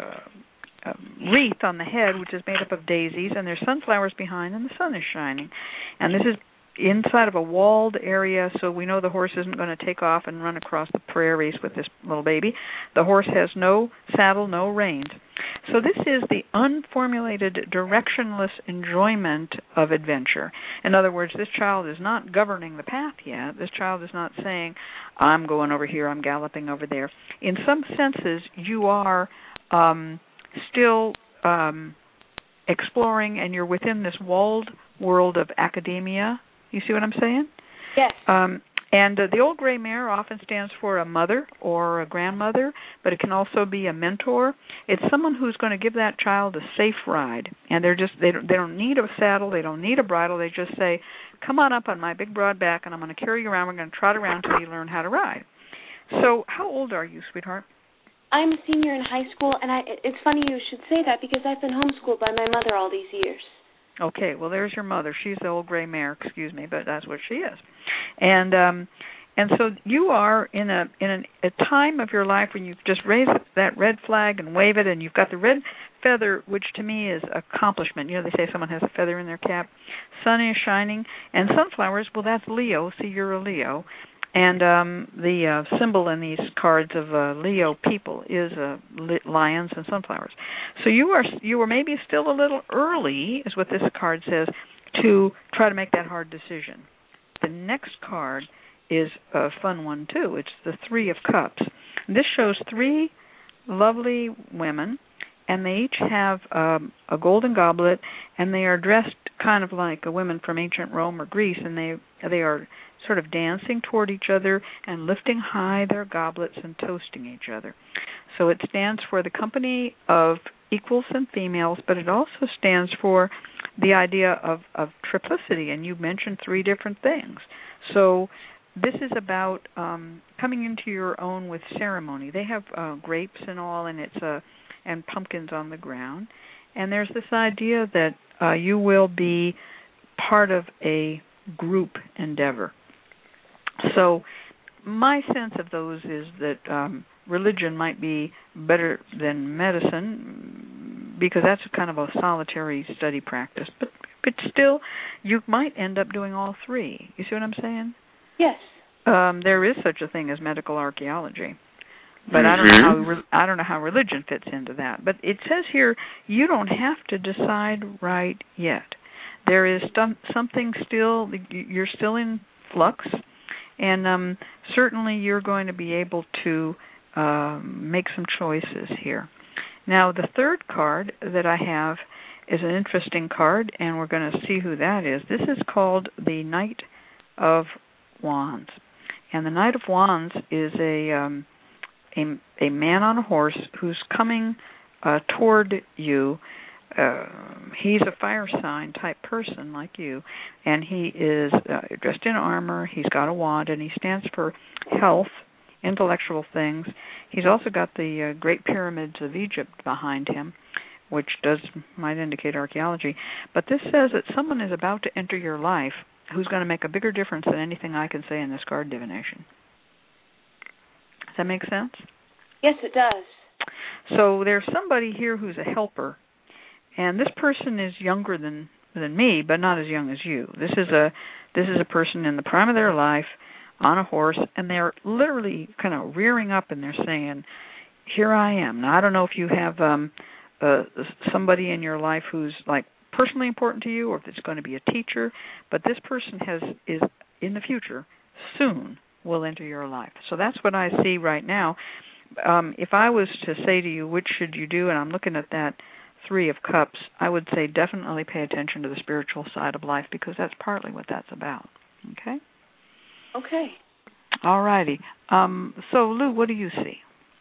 uh, uh, wreath on the head, which is made up of daisies, and there's sunflowers behind, and the sun is shining. And this is inside of a walled area, so we know the horse isn't going to take off and run across the prairies with this little baby. The horse has no saddle, no reins. So this is the unformulated, directionless enjoyment of adventure. In other words, this child is not governing the path yet. This child is not saying, I'm going over here, I'm galloping over there. In some senses, you are um, still um, exploring, and you're within this walled world of academia. You see what I'm saying? Yes. Um, and uh, the old gray mare often stands for a mother or a grandmother, but it can also be a mentor. It's someone who's going to give that child a safe ride, and they're just they don't, they don't need a saddle, they don't need a bridle. They just say, "Come on up on my big broad back, and I'm going to carry you around. We're going to trot around until you learn how to ride." So, how old are you, sweetheart? I'm a senior in high school, and I, it's funny you should say that because I've been homeschooled by my mother all these years. Okay, well, there's your mother. She's the old gray mare, excuse me, but that's what she is. And um, and so you are in a in an, a time of your life when you've just raised that red flag and wave it, and you've got the red feather, which to me is accomplishment. You know, they say someone has a feather in their cap. Sun is shining, and sunflowers, well, that's Leo. See, you're a Leo. And um, the uh, symbol in these cards of uh, Leo people is uh, lions and sunflowers. So you are you are maybe still a little early, is what this card says, to try to make that hard decision. The next card is a fun one, too. It's the Three of Cups. This shows three lovely women, and they each have um, a golden goblet, and they are dressed kind of like a women from ancient Rome or Greece, and they they are sort of dancing toward each other and lifting high their goblets and toasting each other. So it stands for the company of equals and females, but it also stands for the idea of, of triplicity, and you mentioned three different things. So this is about um, coming into your own with ceremony. They have uh, grapes and all, and it's a and pumpkins on the ground. And there's this idea that uh, you will be part of a group endeavor. So my sense of those is that um, religion might be better than medicine because that's kind of a solitary study practice. But but still, you might end up doing all three. You see what I'm saying? Yes. Um, there is such a thing as medical archaeology. But mm-hmm. I don't know how I don't know how religion fits into that. But it says here you don't have to decide right yet. There is some, something still. You're still in flux, and um, certainly you're going to be able to um, make some choices here. Now, the third card that I have is an interesting card, and we're going to see who that is. This is called the Knight of Wands, and the Knight of Wands is a um, A, a man on a horse who's coming uh, toward you. Uh, he's a fire sign type person like you, and he is uh, dressed in armor. He's got a wand, and he stands for health intellectual things. He's also got the uh, Great Pyramids of Egypt behind him, which does might indicate archaeology. But this says that someone is about to enter your life who's going to make a bigger difference than anything I can say in this card divination. Does that make sense? Yes, it does. So there's somebody here who's a helper, and this person is younger than than me, but not as young as you. This is a this is a person in the prime of their life on a horse, and they're literally kind of rearing up, and they're saying, "Here I am." Now, I don't know if you have um, uh, somebody in your life who's like personally important to you, or if it's going to be a teacher, but this person has is in the future soon will enter your life. So that's what I see right now. Um, if I was to say to you, which should you do, and I'm looking at that Three of Cups, I would say definitely pay attention to the spiritual side of life, because that's partly what that's about. Okay? Okay. All righty. Um, so, Lou, what do you see?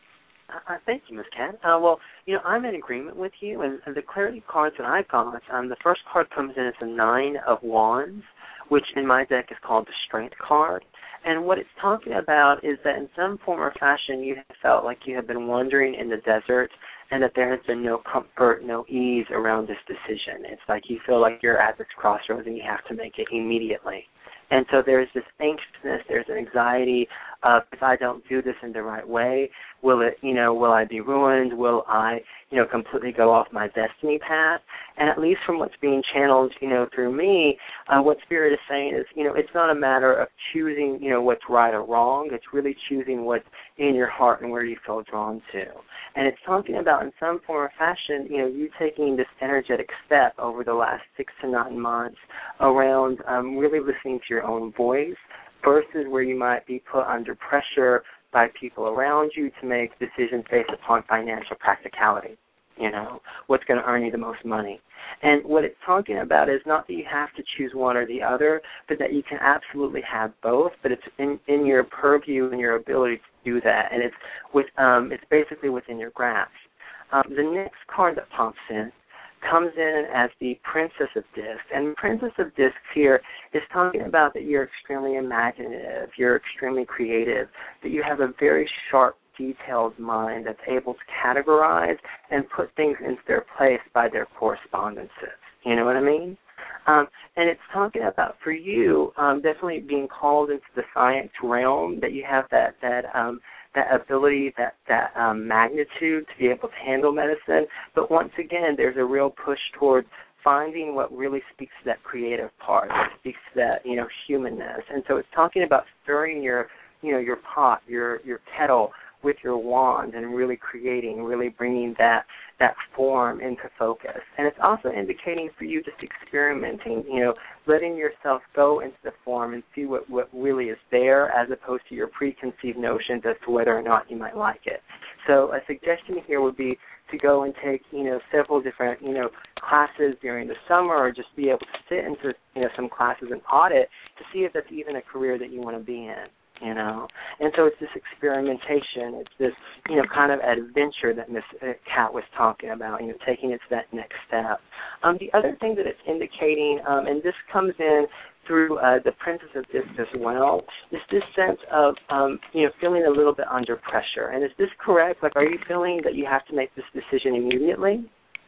Uh, thank you, Miz Kat. Uh, well, you know, I'm in agreement with you, and, and the clarity cards that I've got, um, the first card comes in as a Nine of Wands, which in my deck is called the Strength card. And what it's talking about is that in some form or fashion you have felt like you have been wandering in the desert and that there has been no comfort, no ease around this decision. It's like you feel like you're at this crossroads and you have to make it immediately. And so there's this anxiousness, there's an anxiety of, if I don't do this in the right way, will it, you know, will I be ruined? Will I, you know, completely go off my destiny path? And at least from what's being channeled, you know, through me, uh, what Spirit is saying is, you know, it's not a matter of choosing, you know, what's right or wrong. It's really choosing what's in your heart and where you feel drawn to. And it's talking about, in some form or fashion, you know, you taking this energetic step over the last six to nine months around um, really listening to your own voice versus where you might be put under pressure by people around you to make decisions based upon financial practicality. You know, what's going to earn you the most money. And what it's talking about is not that you have to choose one or the other, but that you can absolutely have both, but it's in, in your purview and your ability to do that. And it's with um, it's basically within your grasp. Um, the next card that pops in comes in as the Princess of Discs. And the Princess of Discs here is talking about that you're extremely imaginative, you're extremely creative, that you have a very sharp, detailed mind that's able to categorize and put things into their place by their correspondences. You know what I mean? Um, and it's talking about, for you, um, definitely being called into the science realm, that you have that that um, that ability, that, that um, magnitude to be able to handle medicine. But once again, there's a real push towards finding what really speaks to that creative part, that speaks to that, you know, humanness. And so it's talking about stirring your, you know, your pot, your your kettle with your wand and really creating, really bringing that that form into focus. And it's also indicating for you just experimenting, you know, letting yourself go into the form and see what, what really is there as opposed to your preconceived notions as to whether or not you might like it. So a suggestion here would be to go and take, you know, several different, you know, classes during the summer, or just be able to sit into, you know, some classes and audit to see if that's even a career that you want to be in. You know, and so it's this experimentation, it's this, you know, kind of adventure that Miss Kat was talking about, you know, taking it to that next step. Um, the other thing that it's indicating, um, and this comes in through uh, the Princess of Discs as well, is this sense of, um, you know, feeling a little bit under pressure. And is this correct? Like, are you feeling that you have to make this decision immediately?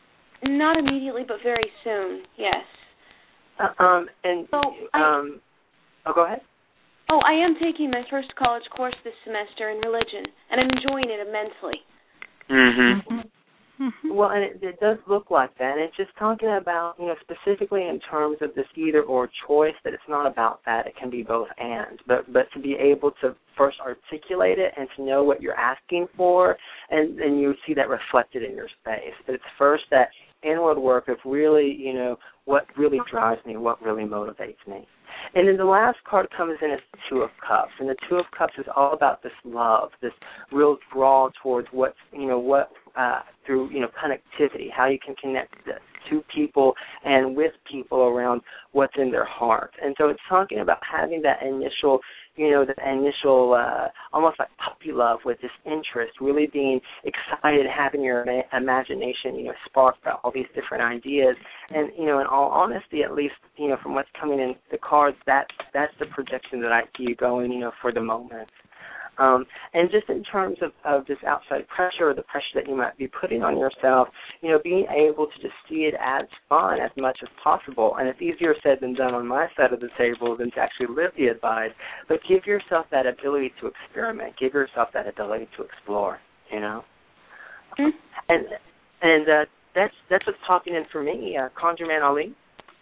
Not immediately, but very soon, yes. Uh, um, and, so I, um, oh, go ahead. Oh, I am taking my first college course this semester in religion, and I'm enjoying it immensely. Mm-hmm. Mm-hmm. Well, and it, it does look like that. And it's just talking about, you know, specifically in terms of this either-or choice, that it's not about that. It can be both and. But but to be able to first articulate it and to know what you're asking for, and, and you see that reflected in your space. But it's first that inward work of really, you know, what really drives me, what really motivates me. And then the last card comes in as the Two of Cups, and the Two of Cups is all about this love, this real draw towards what's, you know, what uh, through, you know, connectivity, how you can connect to people and with people around what's in their heart. And so it's talking about having that initial, you know, that initial uh, almost like puppy love with this interest, really being excited, having your ima- imagination, you know, sparked by all these different ideas. And, you know, in all honesty, at least, you know, from what's coming in the cards, that's, that's the projection that I see you going, you know, for the moment. Um, and just in terms of, of this outside pressure or the pressure that you might be putting on yourself, you know, being able to just see it as fun as much as possible. And it's easier said than done on my side of the table than to actually live the advice. But give yourself that ability to experiment. Give yourself that ability to explore, you know. Mm-hmm. And and uh, that's that's what's popping in for me. Uh, ConjureMan Ali?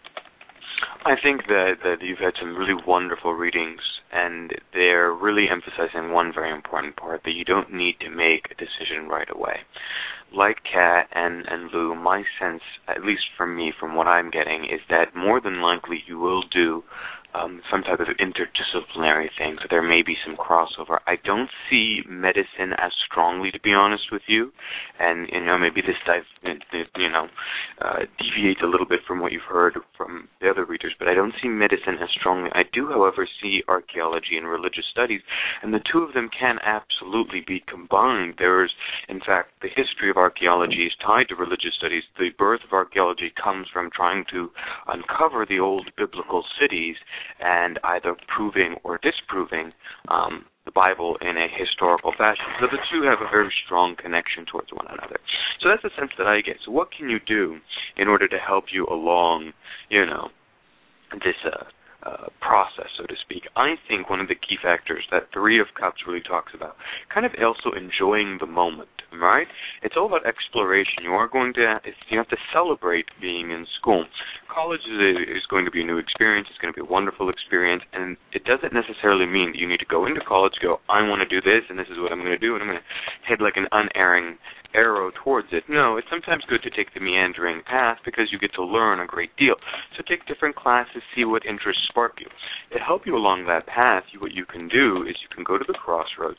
I think that, that you've had some really wonderful readings, and they're really emphasizing one very important part, that you don't need to make a decision right away. Like Kat and, and Lou, my sense, at least from me, from what I'm getting, is that more than likely you will do um, some type of interdisciplinary thing, so there may be some crossover. I don't see medicine as strongly, to be honest with you, and, you know, maybe this dive, you know, uh, deviates a little bit from what you've heard from the other readers, but I don't see medicine as strongly. I do, however, see archaeology and religious studies, and the two of them can absolutely be combined. There's, in fact, the history of archaeology is tied to religious studies. The birth of archaeology comes from trying to uncover the old biblical cities and either proving or disproving um, the Bible in a historical fashion. So the two have a very strong connection towards one another. So that's the sense that I get. So what can you do in order to help you along, you know, this uh, uh, process, so to speak? I think one of the key factors that Three of Cups really talks about, kind of also enjoying the moment, right? It's all about exploration. You are going to, you have to celebrate being in school. College is, a, is going to be a new experience. It's going to be a wonderful experience, and it doesn't necessarily mean that you need to go into college, go, I want to do this, and this is what I'm going to do, and I'm going to head like an unerring arrow towards it. No, it's sometimes good to take the meandering path because you get to learn a great deal. So take different classes, see what interests spark you. To help you along that path, you, what you can do is you can go to the crossroads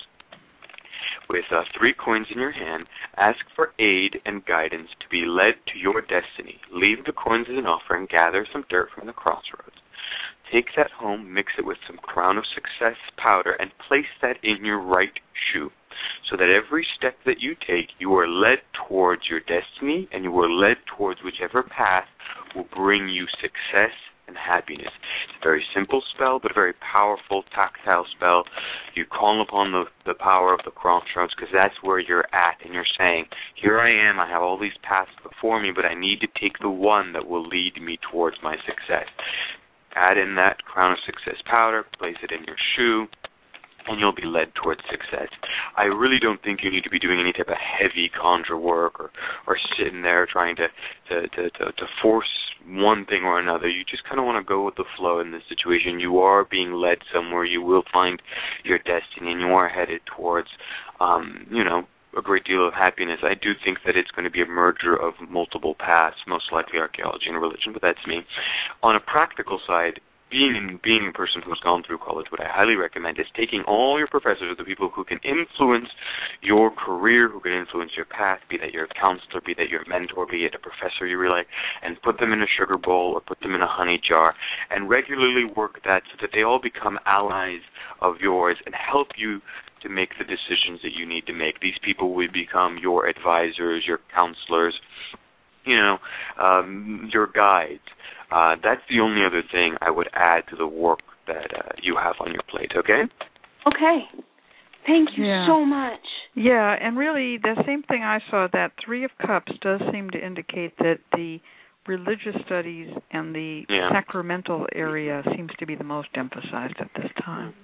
with uh, three coins in your hand, ask for aid and guidance to be led to your destiny. Leave the coins as an offering, gather some dirt from the crossroads. Take that home, mix it with some Crown of Success powder, and place that in your right shoe, so that every step that you take, you are led towards your destiny, and you are led towards whichever path will bring you success and happiness. It's a very simple spell, but a very powerful, tactile spell. You call upon the, the power of the crossroads because that's where you're at, and you're saying, here I am, I have all these paths before me, but I need to take the one that will lead me towards my success. Add in that Crown of Success powder, place it in your shoe, and you'll be led towards success. I really don't think you need to be doing any type of heavy conjure work or, or sitting there trying to, to, to, to, to force one thing or another. You just kind of want to go with the flow in this situation. You are being led somewhere. You will find your destiny, and you are headed towards, um, you know, a great deal of happiness. I do think that it's going to be a merger of multiple paths, most likely archaeology and religion, but that's me. On a practical side, being being a person who's gone through college, what I highly recommend is taking all your professors, the people who can influence your career, who can influence your path, be that your counselor, be that your mentor, be it a professor you really like, and put them in a sugar bowl or put them in a honey jar, and regularly work that so that they all become allies of yours and help you to make the decisions that you need to make. These people will become your advisors, your counselors, you know, um, your guides. Uh, that's the only other thing I would add to the work that uh, you have on your plate, okay? Okay. Thank you yeah. so much. Yeah, and really the same thing I saw, that Three of Cups does seem to indicate that the religious studies and the yeah. sacramental area seems to be the most emphasized at this time.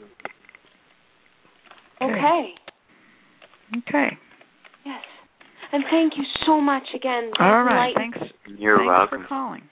Okay. Okay. Okay. Yes. And thank you so much again. All right. Thanks. You're Thanks welcome for calling.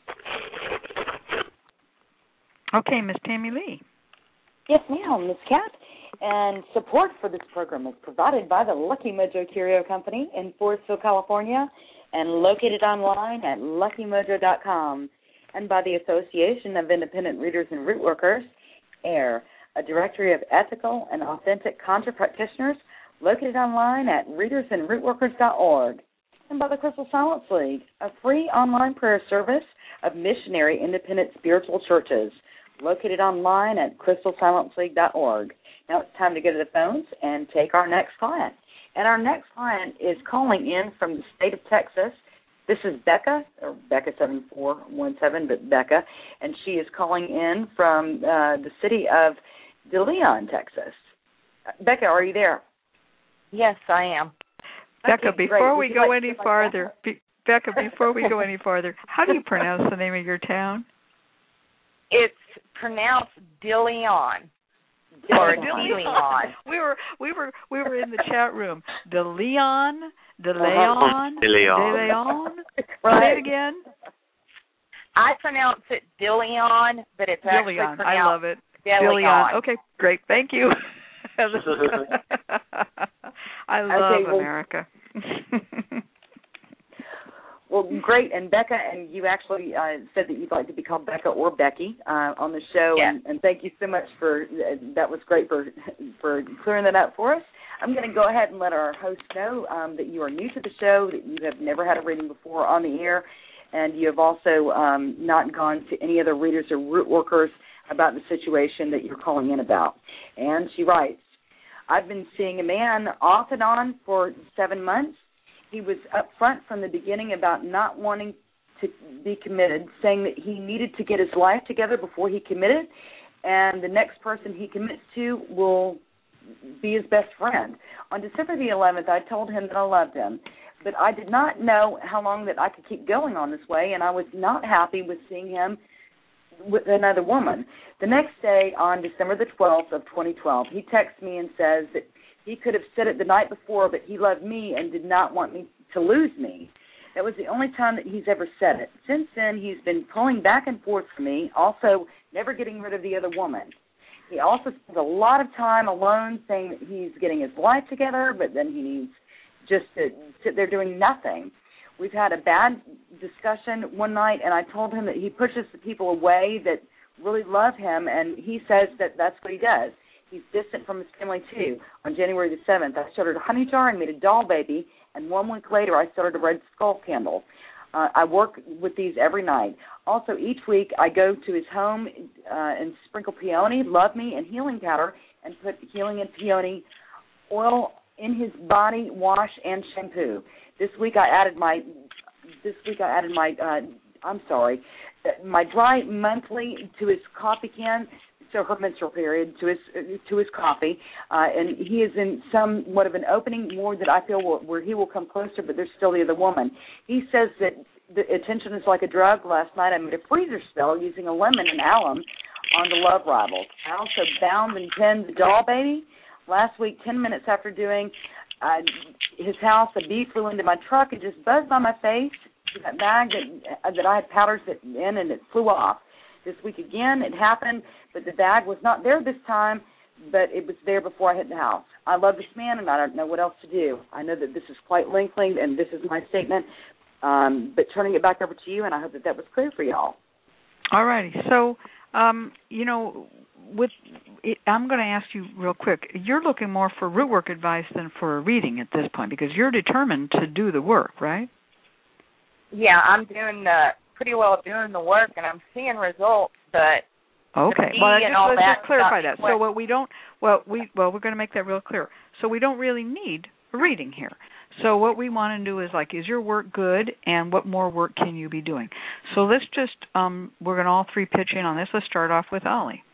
Okay, Miss Tammy Lee. Yes, ma'am, Miss Kat. And support for this program is provided by the Lucky Mojo Curio Company in Forestville, California, and located online at lucky mojo dot com, and by the Association of Independent Readers and Rootworkers, AIR, a directory of ethical and authentic conjure practitioners, located online at readers and rootworkers dot org, and by the Crystal Silence League, a free online prayer service of missionary independent spiritual churches, located online at crystal silence league dot org. Now it's time to go to the phones and take our next client. And our next client is calling in from the state of Texas. This is Becca, or Becca seven four one seven, but Becca, and she is calling in from uh, the city of De Leon, Texas. Becca, are you there? Yes, I am. Becca, Okay, before great. we go like, any like farther, be, Becca, before we go any farther, how do you pronounce the name of your town? It's pronounced Dilion. Or DeLeon. we were we were we were in the chat room. DeLeon, DeLeon, DeLeon. Right. Say it again. I pronounce it Dilion, but it's actually DeLeon. pronounced I love it. DeLeon. DeLeon. Okay, great. Thank you. I love okay, well, America. Well, great. And Becca, and you actually uh, said that you'd like to be called Becca or Becky uh, on the show, yes. and, and thank you so much for uh, that. Was great for for clearing that up for us. I'm going to go ahead and let our host know um, that you are new to the show, that you have never had a reading before on the air, and you have also um, not gone to any other readers or root workers about the situation that you're calling in about. And she writes, I've been seeing a man off and on for seven months. He was up front from the beginning about not wanting to be committed, saying that he needed to get his life together before he committed, and the next person he commits to will be his best friend. On December the eleventh, I told him that I loved him, but I did not know how long that I could keep going on this way, and I was not happy with seeing him with another woman. The next day, on December the twelfth of twenty twelve, he texts me and says that he could have said it the night before, but he loved me and did not want me to lose me. That was the only time that he's ever said it. Since then, he's been pulling back and forth for me, also never getting rid of the other woman. He also spends a lot of time alone saying that he's getting his life together, but then he needs just to sit there doing nothing. We've had a bad discussion one night, and I told him that he pushes the people away that really love him, and he says that that's what he does. He's distant from his family, too. On January the seventh, I started a honey jar and made a doll baby, and one week later I started a red skull candle. Uh, I work with these every night. Also, each week I go to his home uh, and sprinkle peony, love me, and healing powder, and put healing and peony oil in his body wash and shampoo. This week I added my, this week I added my, uh, I'm sorry, my dry monthly to his coffee can, so her menstrual period, to his to his coffee, uh, and he is in somewhat of an opening ward that I feel will, where he will come closer, but there's still the other woman. He says that the attention is like a drug. Last night I made a freezer spell using a lemon and alum on the love rivals. I also bound and pinned the doll baby. Last week, ten minutes after doing uh, his house, a bee flew into my truck and just buzzed on my face. That bag that, that I had powders in, and it flew off. This week again, it happened, but the bag was not there this time, but it was there before I hit the house. I love this man, and I don't know what else to do. I know that this is quite lengthy, and this is my statement, um, but turning it back over to you, and I hope that that was clear for y'all. All righty. So, um, you know, with it, I'm going to ask you real quick. You're looking more for root work advice than for a reading at this point because you're determined to do the work, right? Yeah, I'm doing the pretty well doing the work, and I'm seeing results, but okay. Well, just, let's that just clarify that. So what we don't, well, we well, we're going to make that real clear. So we don't really need a reading here. So what we want to do is like, is your work good, and what more work can you be doing? So let's just, um, we're going to all three pitch in on this. Let's start off with Ollie.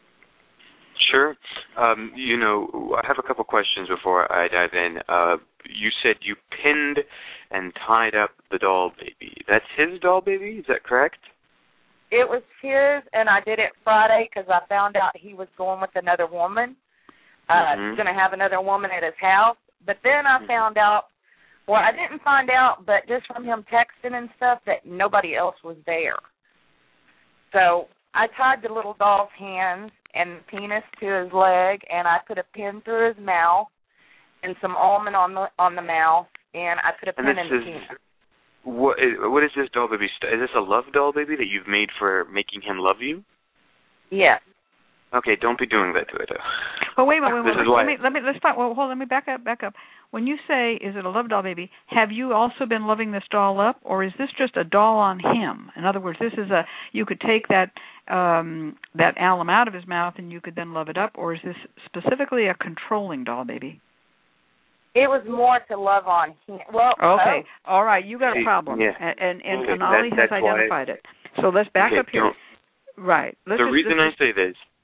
Sure. Um, you know, I have a couple questions before I dive in. Uh, you said you pinned and tied up the doll baby. That's his doll baby? Is that correct? It was his, and I did it Friday because I found out he was going with another woman. Uh, mm-hmm. Going to have another woman at his house. But then I found out, well, I didn't find out, but just from him texting and stuff, that nobody else was there. So I tied the little doll's hands and penis to his leg, and I put a pin through his mouth and some almond on the on the mouth, and I put a pin in the penis. What is, what is this doll baby? Is this a love doll baby that you've made for making him love you? Yes. Okay, don't be doing that to it. Well, wait a minute. Wait, this wait, is let why. me let me let's stop. Well, hold on. Let me back up. Back up. When you say, "Is it a love doll baby?" Have you also been loving this doll up, or is this just a doll on him? In other words, this is a you could take that um, that alum out of his mouth and you could then love it up, or is this specifically a controlling doll baby? It was more to love on him. Well, okay, oh. all right. You got a problem, yeah. and and, and, okay, and Ollie that, has identified why. it. So let's back okay, up here. Right. Let's the just, reason this I say this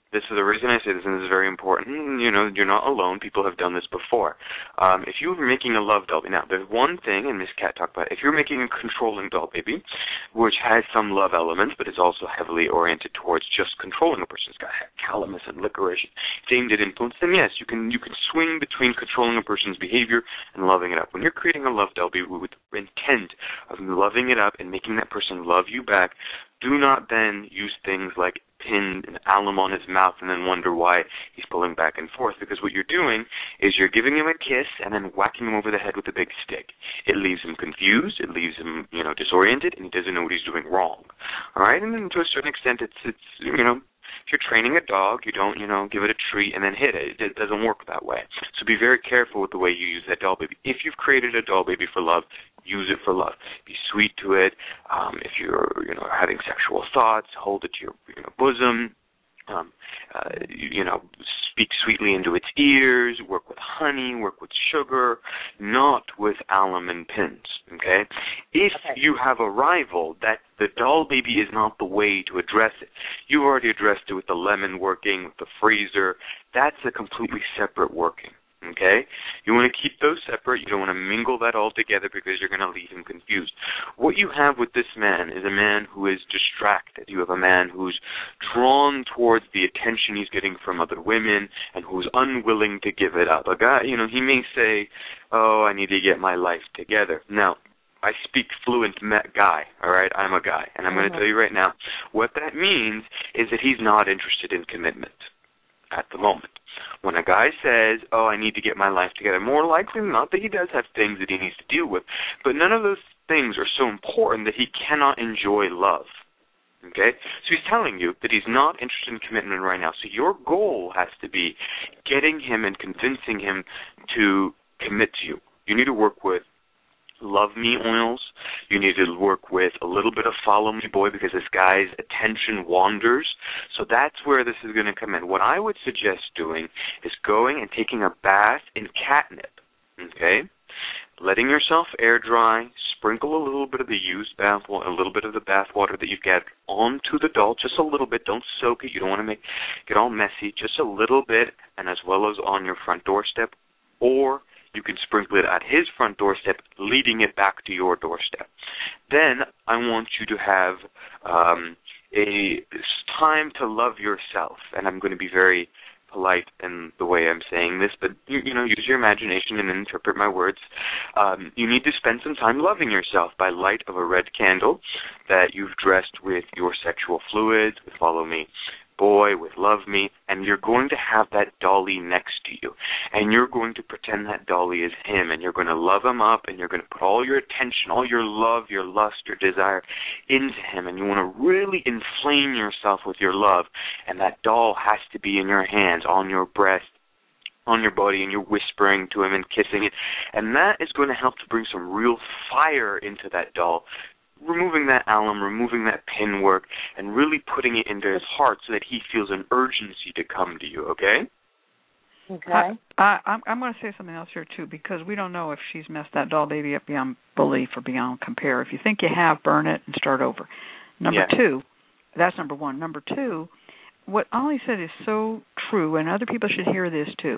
this is the reason I say this, and this is very important. You know, you're not alone. People have done this before. Um, if you were making a love doll baby, now there's one thing, and Miss Cat talked about it, if you're making a controlling doll baby, which has some love elements, but is also heavily oriented towards just controlling a person, it's got calamus and licorice, it's aimed at influence, then yes, you can you can swing between controlling a person's behavior and loving it up. When you're creating a love doll baby with the intent of loving it up and making that person love you back, do not then use things like pin an alum on his mouth and then wonder why he's pulling back and forth, because what you're doing is you're giving him a kiss and then whacking him over the head with a big stick. It leaves him confused, it leaves him, you know, disoriented, and he doesn't know what he's doing wrong. All right? And then to a certain extent, it's, it's you know, if you're training a dog, you don't, you know, give it a treat and then hit it. It doesn't work that way. So be very careful with the way you use that doll baby. If you've created a doll baby for love, use it for love. Be sweet to it. Um, if you're, you know, having sexual thoughts, hold it to your, you know, bosom. Um, uh, you, you know, speak sweetly into its ears, work with honey, work with sugar, not with alum and pins, okay? If okay. you have a rival, that the doll baby is not the way to address it. You've already addressed it with the lemon working, with the freezer. That's a completely separate working. Okay? You want to keep those separate. You don't want to mingle that all together because you're going to leave him confused. What you have with this man is a man who is distracted. You have a man who's drawn towards the attention he's getting from other women and who's unwilling to give it up. A guy, you know, he may say, oh, I need to get my life together. Now, I speak fluent guy, all right? I'm a guy. And I'm mm-hmm. going to tell you right now, what that means is that he's not interested in commitment at the moment. When a guy says, oh, I need to get my life together, more likely than not that he does have things that he needs to deal with, but none of those things are so important that he cannot enjoy love. Okay? So he's telling you that he's not interested in commitment right now. So your goal has to be getting him and convincing him to commit to you. You need to work with Love Me oils. You need to work with a little bit of Follow Me Boy because this guy's attention wanders. So that's where this is going to come in. What I would suggest doing is going and taking a bath in catnip, okay? Letting yourself air dry, sprinkle a little bit of the used bath water, a little bit of the bath water that you've got onto the doll, just a little bit. Don't soak it. You don't want to make get all messy. Just a little bit, and as well as on your front doorstep, or you can sprinkle it at his front doorstep, leading it back to your doorstep. Then I want you to have um, a time to love yourself, and I'm going to be very polite in the way I'm saying this, but you, you know, use your imagination and interpret my words. Um, you need to spend some time loving yourself by light of a red candle that you've dressed with your sexual fluids, with Follow Me Boy, with Love Me, and you're going to have that dolly next to you, and you're going to pretend that dolly is him, and you're going to love him up, and you're going to put all your attention, all your love, your lust, your desire into him, and you want to really inflame yourself with your love, and that doll has to be in your hands, on your breast, on your body, and you're whispering to him and kissing it, and that is going to help to bring some real fire into that doll, removing that alum, removing that pin work, and really putting it into his heart so that he feels an urgency to come to you, okay? Okay. I, I, I'm, I'm going to say something else here, too, because we don't know if she's messed that doll baby up beyond belief or beyond compare. If you think you have, burn it and start over. Number yeah. two, that's number one. Number two, what Ollie said is so true, and other people should hear this, too.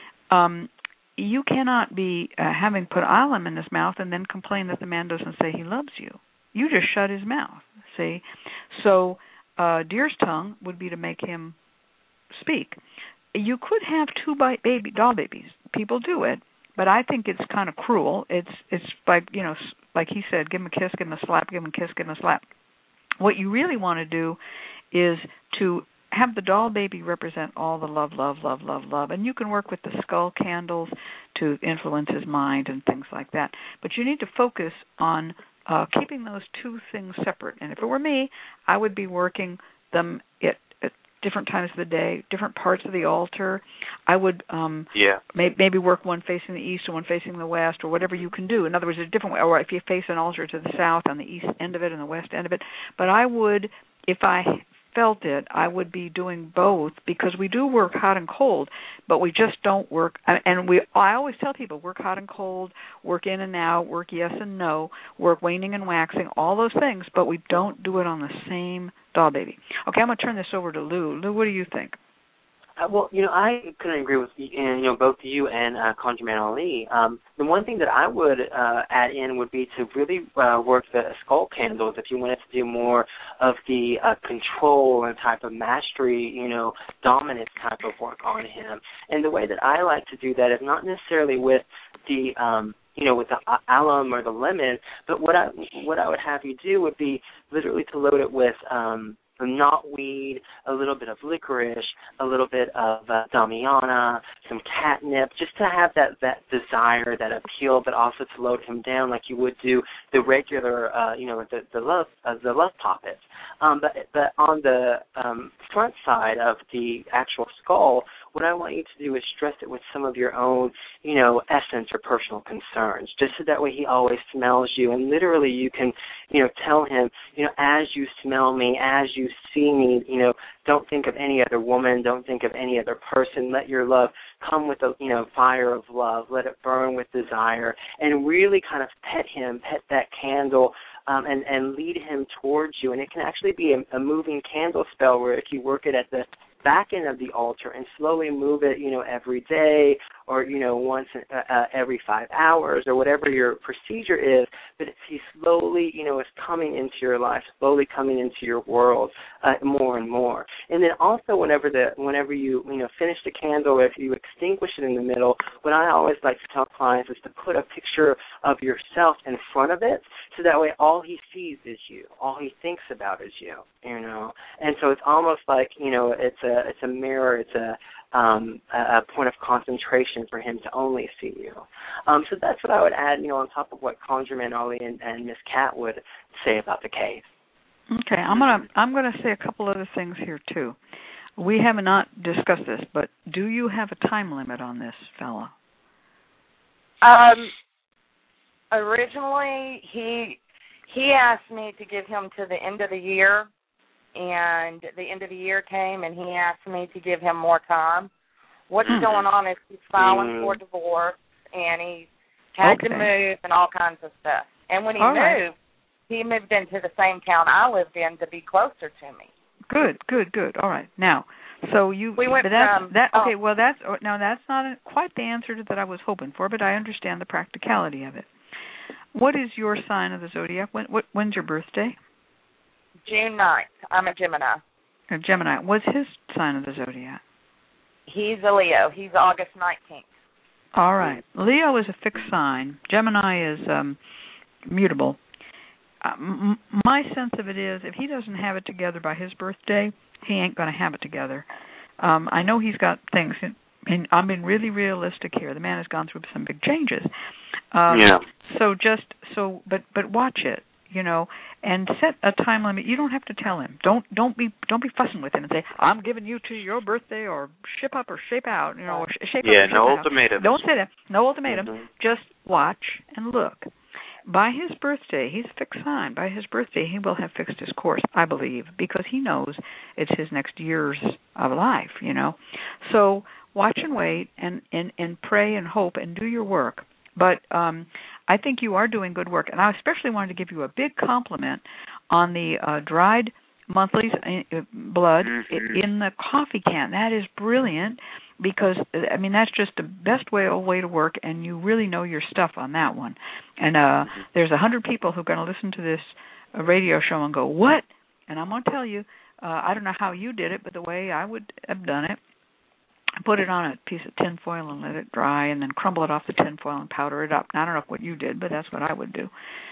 Um, you cannot be uh, having put alum in his mouth and then complain that the man doesn't say he loves you. You just shut his mouth, see? So uh, deer's tongue would be to make him speak. You could have two baby doll babies. People do it, but I think it's kind of cruel. It's it's like, you know, like he said, give him a kiss, give him a slap, give him a kiss, give him a slap. What you really want to do is to have the doll baby represent all the love, love, love, love, love. And you can work with the skull candles to influence his mind and things like that. But you need to focus on Uh, keeping those two things separate. And if it were me, I would be working them at, at different times of the day, different parts of the altar. I would um, yeah. may, maybe work one facing the east and one facing the west, or whatever you can do. In other words, a different way. Or if you face an altar to the south, on the east end of it and the west end of it. But I would, if I felt it, I would be doing both, because we do work hot and cold, but we just don't work. And we, I always tell people, work hot and cold, work in and out, work yes and no, work waning and waxing, all those things, but we don't do it on the same doll baby. Okay, I'm going to turn this over to Lou. Lou, what do you think? Uh, well, you know, I couldn't agree with you know both you and uh, ConjureMan Ali. Um, the one thing that I would uh, add in would be to really uh, work the skull candles if you wanted to do more of the uh, control and type of mastery, you know, dominance type of work on him. And the way that I like to do that is not necessarily with the um, you know, with the alum or the lemon, but what I what I would have you do would be literally to load it with um, some knotweed, a little bit of licorice, a little bit of uh, Damiana, some catnip, just to have that, that desire, that appeal, but also to load him down like you would do the regular, uh, you know, the the love uh, the love poppets. Um, but but on the um, front side of the actual skull, what I want you to do is stress it with some of your own, you know, essence or personal concerns, just so that way he always smells you. And literally you can, you know, tell him, you know, as you smell me, as you see me, you know, don't think of any other woman, don't think of any other person. Let your love come with a, you know, fire of love. Let it burn with desire. And really kind of pet him, pet that candle, um, and, and lead him towards you. And it can actually be a, a moving candle spell where if you work it at the back end of the altar and slowly move it, you know, every day or, you know, once uh, uh, every five hours or whatever your procedure is, but he slowly, you know, is coming into your life, slowly coming into your world uh, more and more. And then also whenever the whenever you, you know, finish the candle, if you extinguish it in the middle, what I always like to tell clients is to put a picture of yourself in front of it so that way all he sees is you, all he thinks about is you, you know. And so it's almost like, you know, it's a it's a mirror, it's a um, a point of concentration for him to only see you. Um, so that's what I would add, you know, on top of what ConjureMan Ali and, and Miss Cat would say about the cave. Okay, I'm gonna I'm gonna say a couple other things here too. We have not discussed this, but do you have a time limit on this fella? Um, originally he he asked me to give him to the end of the year. And the end of the year came, and he asked me to give him more time. What's mm-hmm. going on is he's filing mm-hmm. for divorce, and he had okay. to move and all kinds of stuff. And when he all moved, right. he moved into the same town I lived in to be closer to me. Good, good, good. All right. Now, so you we went that's, from that. Okay, oh. well that's now that's not quite the answer that I was hoping for, but I understand the practicality of it. What is your sign of the zodiac? When what, when's your birthday? June ninth. I'm a Gemini. A Gemini. What's his sign of the zodiac? He's a Leo. He's August nineteenth. All right. Leo is a fixed sign. Gemini is um, mutable. Uh, m- my sense of it is if he doesn't have it together by his birthday, he ain't going to have it together. Um, I know he's got things, in, and I'm being really realistic here. The man has gone through some big changes. Um, yeah. So just, so, but but watch it. You know, and set a time limit. You don't have to tell him. Don't don't be don't be fussing with him and say, I'm giving you to your birthday or ship up or shape out, you know, or shape yeah, up. Yeah, no ultimatums. Don't say that. No ultimatum. Mm-hmm. Just watch and look. By his birthday, he's a fixed sign. By his birthday, he will have fixed his course, I believe, because he knows it's his next years of life, you know. So watch and wait and, and, and pray and hope and do your work. But um, I think you are doing good work, and I especially wanted to give you a big compliment on the uh, dried monthlies uh, blood mm-hmm. in the coffee can. That is brilliant because, I mean, that's just the best way, way to work, and you really know your stuff on that one. And uh, mm-hmm. there's a hundred people who are going to listen to this uh, radio show and go, what? And I'm going to tell you, uh, I don't know how you did it, but the way I would have done it, put it on a piece of tin foil and let it dry, and then crumble it off the tin foil and powder it up. Now, I don't know what you did, but that's what I would do.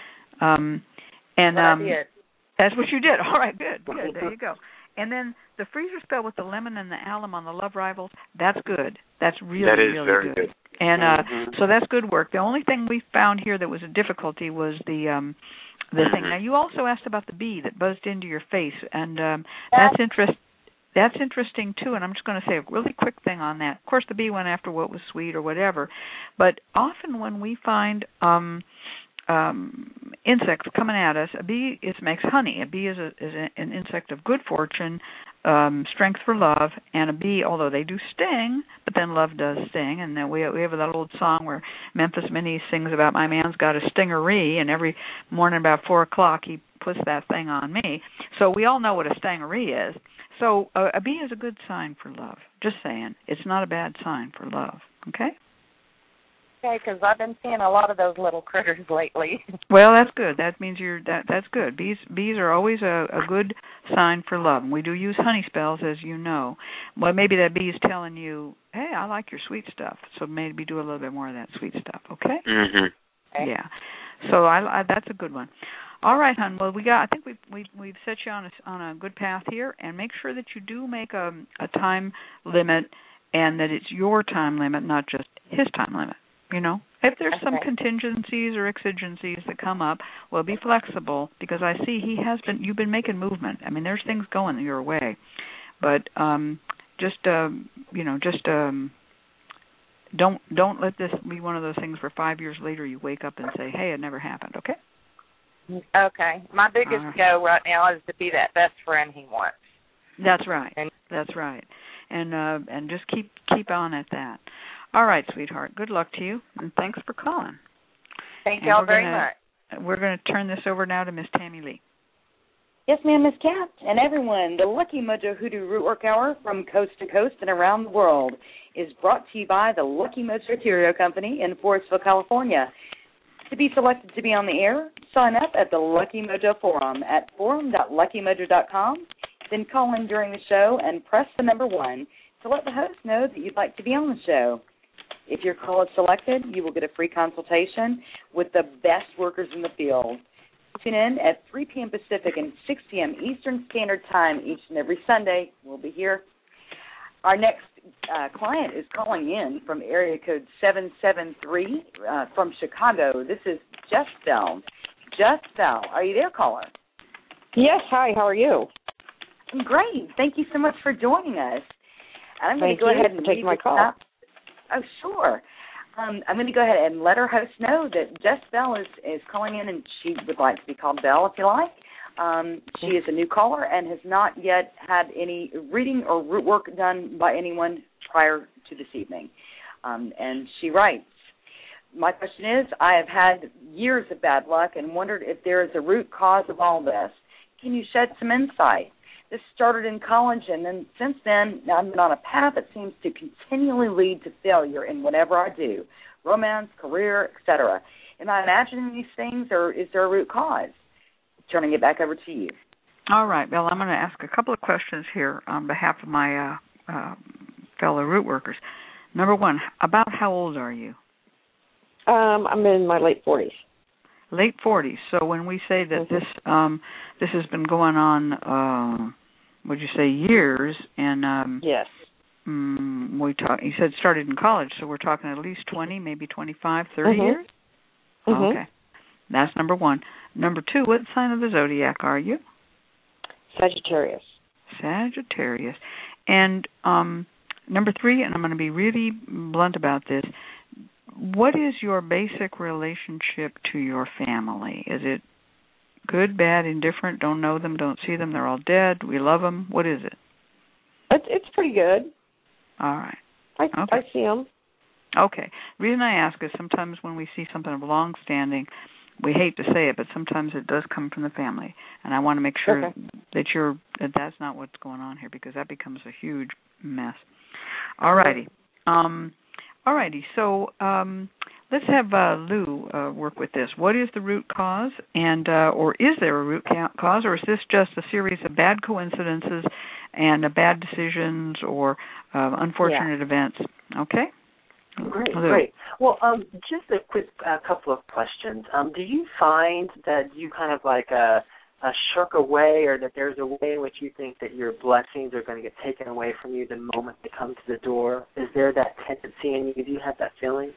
Um, and what um, I did. That's what you did. All right, good, good. There you go. And then the freezer spell with the lemon and the alum on the love rivals, that's good. That's really, that is really very good. good. And uh, mm-hmm. so that's good work. The only thing we found here that was a difficulty was the um, the mm-hmm. thing. Now, you also asked about the bee that buzzed into your face, and um, that's interesting. That's interesting, too, and I'm just going to say a really quick thing on that. Of course, the bee went after what was sweet or whatever, but often when we find um, um, insects coming at us, a bee is, makes honey. A bee is, a, is a, an insect of good fortune, um, strength for love, and a bee, although they do sting, but then love does sting, and then we, we have that old song where Memphis Minnie sings about my man's got a stingery, and every morning about four o'clock he puts that thing on me. So we all know what a stingery is. So uh, a bee is a good sign for love. Just saying. It's not a bad sign for love. Okay? Okay, because I've been seeing a lot of those little critters lately. Well, that's good. That means you're that. That's good. Bees bees are always a, a good sign for love. And we do use honey spells, as you know. Well, maybe that bee is telling you, "Hey, I like your sweet stuff." So maybe do a little bit more of that sweet stuff. Okay? Mhm. Okay. Yeah. So I, I that's a good one. All right, hon. Well, we got. I think we've we've, we've set you on a on a good path here, and make sure that you do make a a time limit, and that it's your time limit, not just his time limit. You know, if there's some Okay. contingencies or exigencies that come up, well, be flexible, because I see he has been. You've been making movement. I mean, there's things going your way, but um, just um, you know, just um, don't don't let this be one of those things where five years later you wake up and say, "Hey, it never happened." Okay. Okay. My biggest Uh, goal right now is to be that best friend he wants. That's right. And That's right. And uh, and just keep keep on at that. All right, sweetheart. Good luck to you, and thanks for calling. thank And y'all we're very gonna- much. We're going to turn this over now to Miss Tammy Lee. Yes, ma'am, Miss Cat, and everyone. The Lucky Mojo Hoodoo Rootwork Hour from coast to coast and around the world is brought to you by the Lucky Mojo Curio Company in Forestville, California. To be selected to be on the air, sign up at the Lucky Mojo Forum at forum dot lucky mojo dot com. Then call in during the show and press the number one to let the host know that you'd like to be on the show. If your call is selected, you will get a free consultation with the best workers in the field. Tune in at three p.m. Pacific and six p.m. Eastern Standard Time each and every Sunday. We'll be here. Our next uh, client is calling in from area code seven seven three uh, from Chicago. This is Jess Bell. Jess Bell, are you there, caller? Yes, hi, how are you? Great. Thank you so much for joining us. And I'm going Thank to go you ahead for and taking read my this call. up. Oh, sure. Um, I'm going to go ahead and let our host know that Jess Bell is, is calling in, and she would like to be called Bell if you like. Um, she is a new caller and has not yet had any reading or root work done by anyone prior to this evening. Um, and she writes, my question is, I have had years of bad luck and wondered if there is a root cause of all this. Can you shed some insight? This started in college, and then since then, I've been on a path that seems to continually lead to failure in whatever I do, romance, career, et cetera. Am I imagining these things, or is there a root cause? Turning it back over to you. All right, Bill, I'm going to ask a couple of questions here on behalf of my uh, uh, fellow root workers. Number one, about how old are you? Um, I'm in my late forties. Late forties. So when we say that mm-hmm. this um, this has been going on, uh, would you say years? And um, yes, um, we talk. You said started in college, so we're talking at least twenty, maybe twenty-five, thirty mm-hmm. years. Mm-hmm. Okay, that's number one. Number two, what sign of the zodiac are you? Sagittarius. Sagittarius. And um, number three, and I'm going to be really blunt about this. What is your basic relationship to your family? Is it good, bad, indifferent, don't know them, don't see them, they're all dead, we love them? What is it? It's, it's pretty good. All right. I, okay. I see them. Okay. The reason I ask is sometimes when we see something of long-standing, we hate to say it, but sometimes it does come from the family. And I want to make sure okay. that you're that that's not what's going on here, because that becomes a huge mess. All righty. Um All righty, so um, let's have uh, Lou uh, work with this. What is the root cause, and uh, or is there a root cause, or is this just a series of bad coincidences and uh, bad decisions or uh, unfortunate yeah. events? Okay? Great, Lou. great. Well, um, just a quick uh, couple of questions. Um, do you find that you kind of like uh, uh, shirk away, or that there's a way in which you think that your blessings are going to get taken away from you the moment they come to the door? Is there that tendency in you? Do you have that feeling?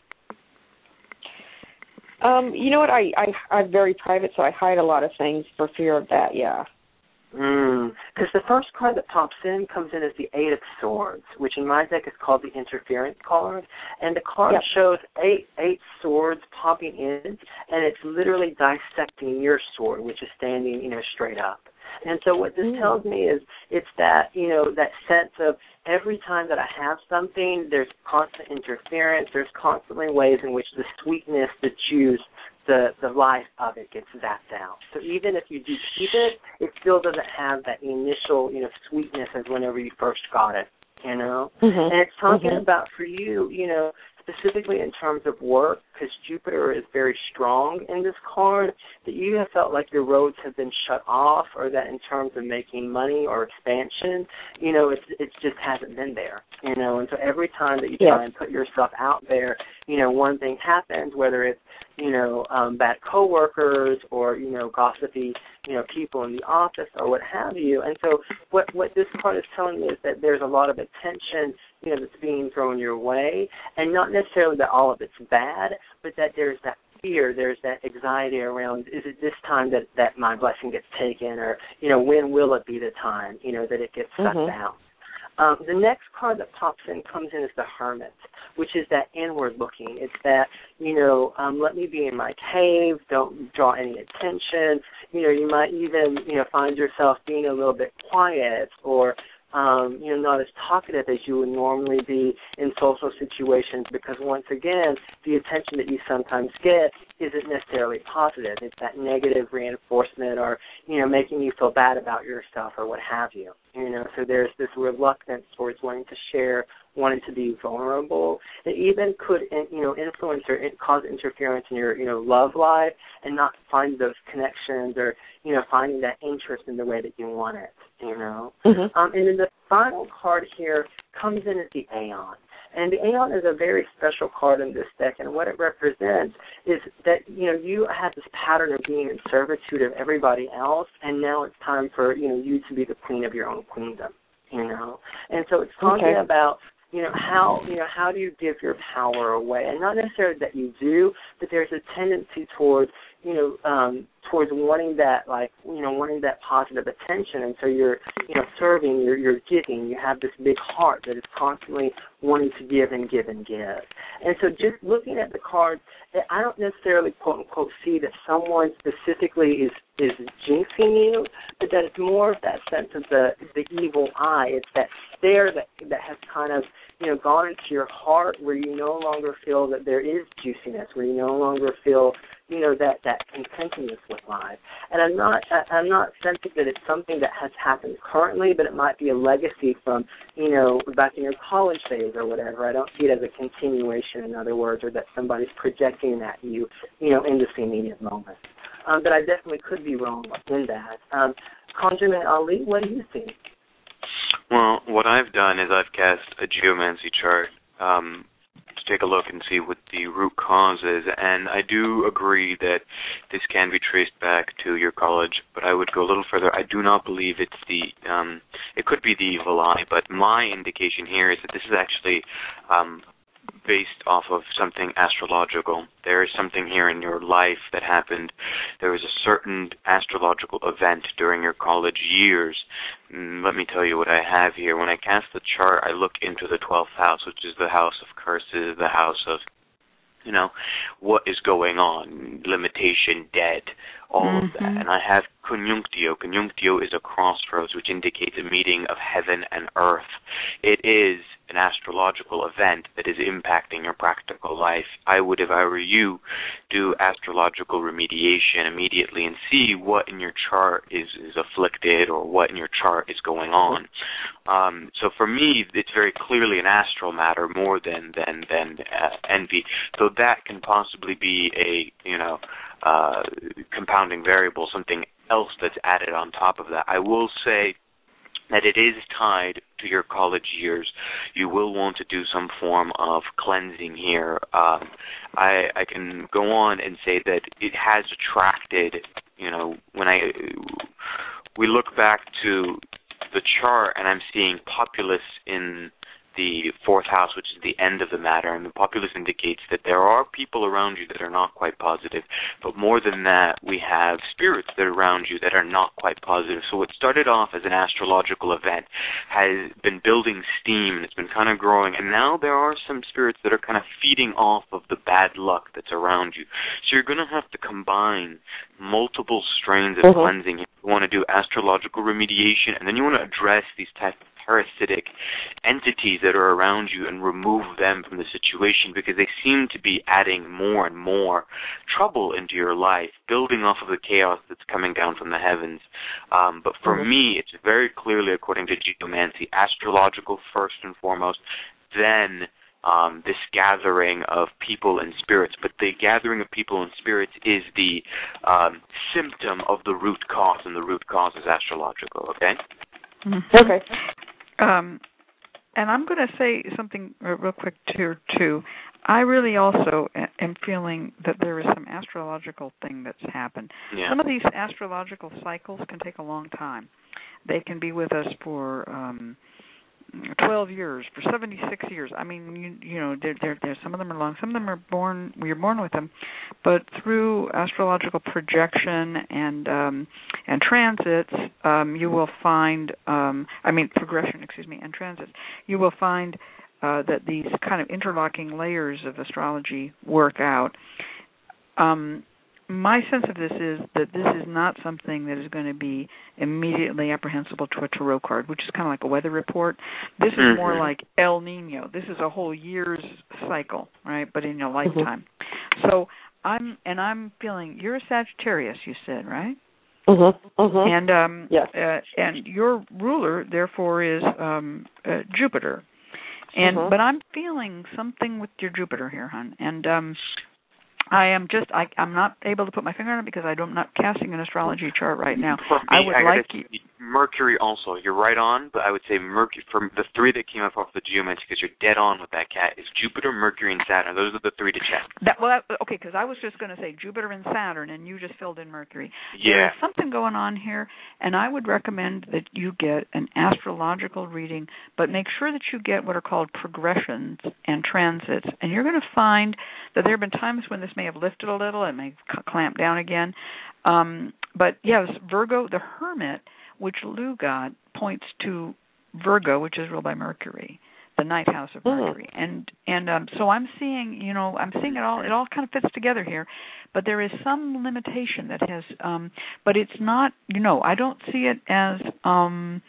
Um, you know what? I, I, I'm very private, so I hide a lot of things for fear of that, yeah. Because mm. the first card that pops in comes in as the Eight of Swords, which in my deck is called the Interference card. And the card yep. shows eight eight swords popping in, and it's literally dissecting your sword, which is standing, you know, straight up. And so what this mm. tells me is it's that, you know, that sense of every time that I have something, there's constant interference. There's constantly ways in which the sweetness, the juice the the life of it gets zapped out. So even if you do keep it, it still doesn't have that initial, you know, sweetness as whenever you first got it, you know. Mm-hmm. And it's talking mm-hmm. about for you, you know, specifically in terms of work, because Jupiter is very strong in this card, that you have felt like your roads have been shut off, or that in terms of making money or expansion, you know, it's it just hasn't been there, you know. And so every time that you yeah. try and put yourself out there, you know, one thing happens, whether it's, you know, um, bad coworkers or, you know, gossipy, you know, people in the office or what have you. And so what what this card is telling me is that there's a lot of attention, you know, that's being thrown your way, and not necessarily that all of it's bad, but that there's that fear, there's that anxiety around, is it this time that, that my blessing gets taken, or, you know, when will it be the time, you know, that it gets sucked mm-hmm. out. Um, the next card that pops in comes in as the Hermit, which is that inward looking. It's that, you know, um, let me be in my cave, don't draw any attention. You know, you might even, you know, find yourself being a little bit quiet, or, um, you know, not as talkative as you would normally be in social situations, because once again, the attention that you sometimes get isn't necessarily positive. It's that negative reinforcement, or, you know, making you feel bad about yourself or what have you. You know, so there's this reluctance towards wanting to share, wanting to be vulnerable. It even could, you know, influence or cause interference in your, you know, love life, and not find those connections, or, you know, finding that interest in the way that you want it, you know. Mm-hmm. Um, and then the final card here comes in as the Aeon. And the Aeon is a very special card in this deck, and what it represents is that, you know, you have this pattern of being in servitude of everybody else, and now it's time for, you know, you to be the queen of your own queendom, you know. And so it's talking okay. about, you know, how, you know, how do you give your power away? And not necessarily that you do, but there's a tendency towards, you know, um, towards wanting that, like, you know, wanting that positive attention. And so you're, you know, serving, you're, you're giving. You have this big heart that is constantly wanting to give and give and give. And so just looking at the cards, I don't necessarily, quote, unquote, see that someone specifically is, is jinxing you, but that it's more of that sense of the, the evil eye. It's that stare that, that has kind of, you know, gone into your heart, where you no longer feel that there is juiciness, where you no longer feel, you know, that, that contentedness with life. And I'm not I'm not sensing that it's something that has happened currently, but it might be a legacy from, you know, back in your college days or whatever. I don't see it as a continuation, in other words, or that somebody's projecting at you, you know, in this immediate moment. Um, but I definitely could be wrong in that. Um, Conjurman Ali, what do you think? Well, what I've done is I've cast a geomancy chart um, to take a look and see what the root cause is, and I do agree that this can be traced back to your college, but I would go a little further. I do not believe it's the, um, it could be the evil eye, but my indication here is that this is actually um, based off of something astrological. There is something here in your life that happened. There was a certain astrological event during your college years. Let me tell you what I have here. When I cast the chart, I look into the twelfth house, which is the house of curses, the house of, you know, what is going on, limitation, debt, all mm-hmm. of that. And I have conjunctio. Conjunctio is a crossroads, which indicates a meeting of heaven and earth. It is an astrological event that is impacting your practical life. I would, if I were you, do astrological remediation immediately and see what in your chart is, is afflicted, or what in your chart is going on. Um, so for me, it's very clearly an astral matter more than than than uh, envy. So that can possibly be a, you know, uh, compounding variable, something else that's added on top of that. I will say that it is tied to your college years. You will want to do some form of cleansing here. Um, I, I can go on and say that it has attracted, you know, when I we look back to the chart, and I'm seeing populace in the fourth house, which is the end of the matter, and the populace indicates that there are people around you that are not quite positive, but more than that, we have spirits that are around you that are not quite positive. So what started off as an astrological event has been building steam, and it's been kind of growing, and now there are some spirits that are kind of feeding off of the bad luck that's around you. So you're going to have to combine multiple strains of mm-hmm. cleansing. You want to do astrological remediation, and then you want to address these type, parasitic entities that are around you and remove them from the situation, because they seem to be adding more and more trouble into your life, building off of the chaos that's coming down from the heavens. Um, but for mm-hmm. me, it's very clearly, according to geomancy, astrological first and foremost, then Um, this gathering of people and spirits, but the gathering of people and spirits is the um, symptom of the root cause, and the root cause is astrological, okay? Mm-hmm. Okay. Um, and I'm going to say something real quick here, too. I really also am feeling that there is some astrological thing that's happened. Yeah. Some of these astrological cycles can take a long time. They can be with us for Um, twelve years, for seventy-six years. I mean, you, you know, they're, they're, they're, some of them are long, some of them are born, you're born with them, but through astrological projection and um, and transits, um, you will find, um, I mean, progression, excuse me, and transits, you will find uh, that these kind of interlocking layers of astrology work out. Um, my sense of this is that this is not something that is going to be immediately apprehensible to a tarot card, which is kind of like a weather report. This is mm-hmm. more like El Nino. This is a whole year's cycle, right, but in your lifetime. Mm-hmm. So I'm, and I'm feeling, you're a Sagittarius, you said, right? Mm-hmm. Mm-hmm. And, um, yes. uh, and your ruler, therefore, is um, uh, Jupiter. And mm-hmm. But I'm feeling something with your Jupiter here, hon. And um I am just, I, I'm not able to put my finger on it because I'm not casting an astrology chart right now. For me, I would I like you. Mercury also. You're right on, but I would say Mercury, from the three that came up off the geomancy, because you're dead on with that, cat, is Jupiter, Mercury, and Saturn. Those are the three to check. That, well, that, okay, because I was just going to say Jupiter and Saturn, and you just filled in Mercury. Yeah. There's something going on here, and I would recommend that you get an astrological reading, but make sure that you get what are called progressions and transits, and you're going to find that there have been times when this may have lifted a little, it may clamp down again. Um, but yes, Virgo, the Hermit, which Lou got, points to Virgo, which is ruled by Mercury, the ninth house of Mercury. Mm. And and um, so I'm seeing, you know, I'm seeing it all. It all kind of fits together here. But there is some limitation that has, um, but it's not, you know, I don't see it as, um,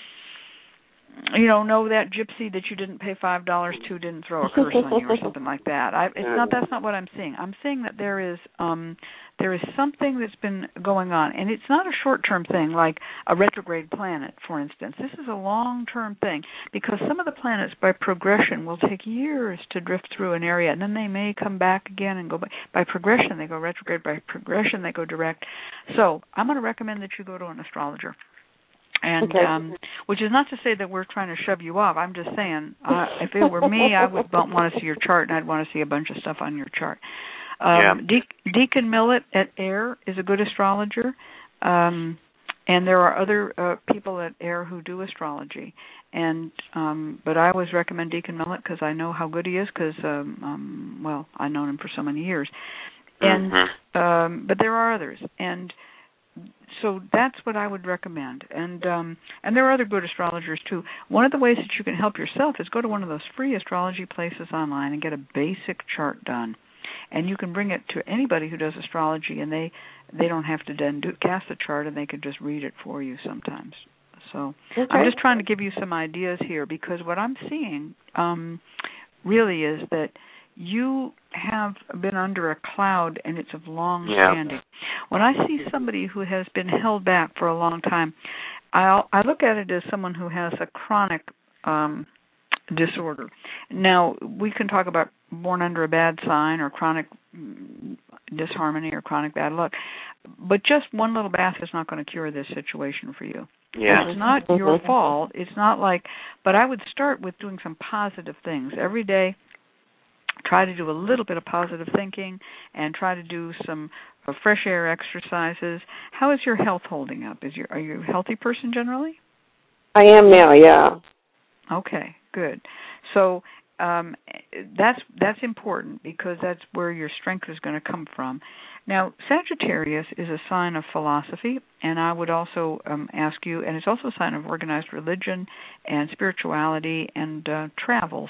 you know, know that gypsy that you didn't pay five dollars to didn't throw a curse on you or something like that. I, it's not. That's not what I'm seeing. I'm seeing that there is um, there is something that's been going on, and it's not a short-term thing like a retrograde planet, for instance. This is a long-term thing because some of the planets, by progression, will take years to drift through an area, and then they may come back again and go by, by progression. They go retrograde. By progression, they go direct. So I'm going to recommend that you go to an astrologer. And okay. um, which is not to say that we're trying to shove you off. I'm just saying, uh, if it were me, I would want to see your chart, and I'd want to see a bunch of stuff on your chart. Um, yeah. De- Deacon Millet at AIR is a good astrologer, um, and there are other uh, people at AIR who do astrology. And um, but I always recommend Deacon Millet because I know how good he is. Because um, um, well, I've known him for so many years. And mm-hmm. um, but there are others, and so that's what I would recommend. And um, and there are other good astrologers, too. One of the ways that you can help yourself is go to one of those free astrology places online and get a basic chart done. And you can bring it to anybody who does astrology, and they, they don't have to then do, cast a chart, and they can just read it for you sometimes. So okay. I'm just trying to give you some ideas here, because what I'm seeing um, really is that you have been under a cloud, and it's of long standing. Yeah. When I see somebody who has been held back for a long time, I'll, I look at it as someone who has a chronic um, disorder. Now, we can talk about born under a bad sign or chronic disharmony or chronic bad luck, but just one little bath is not going to cure this situation for you. Yeah. It's not your fault. It's not like, but I would start with doing some positive things every day. Try to do a little bit of positive thinking and try to do some uh, fresh air exercises. How is your health holding up? Is your, are you a healthy person generally? I am now, yeah. Okay, good. So um, that's that's important because that's where your strength is going to come from. Now, Sagittarius is a sign of philosophy, and I would also um, ask you, and it's also a sign of organized religion and spirituality and uh, travels.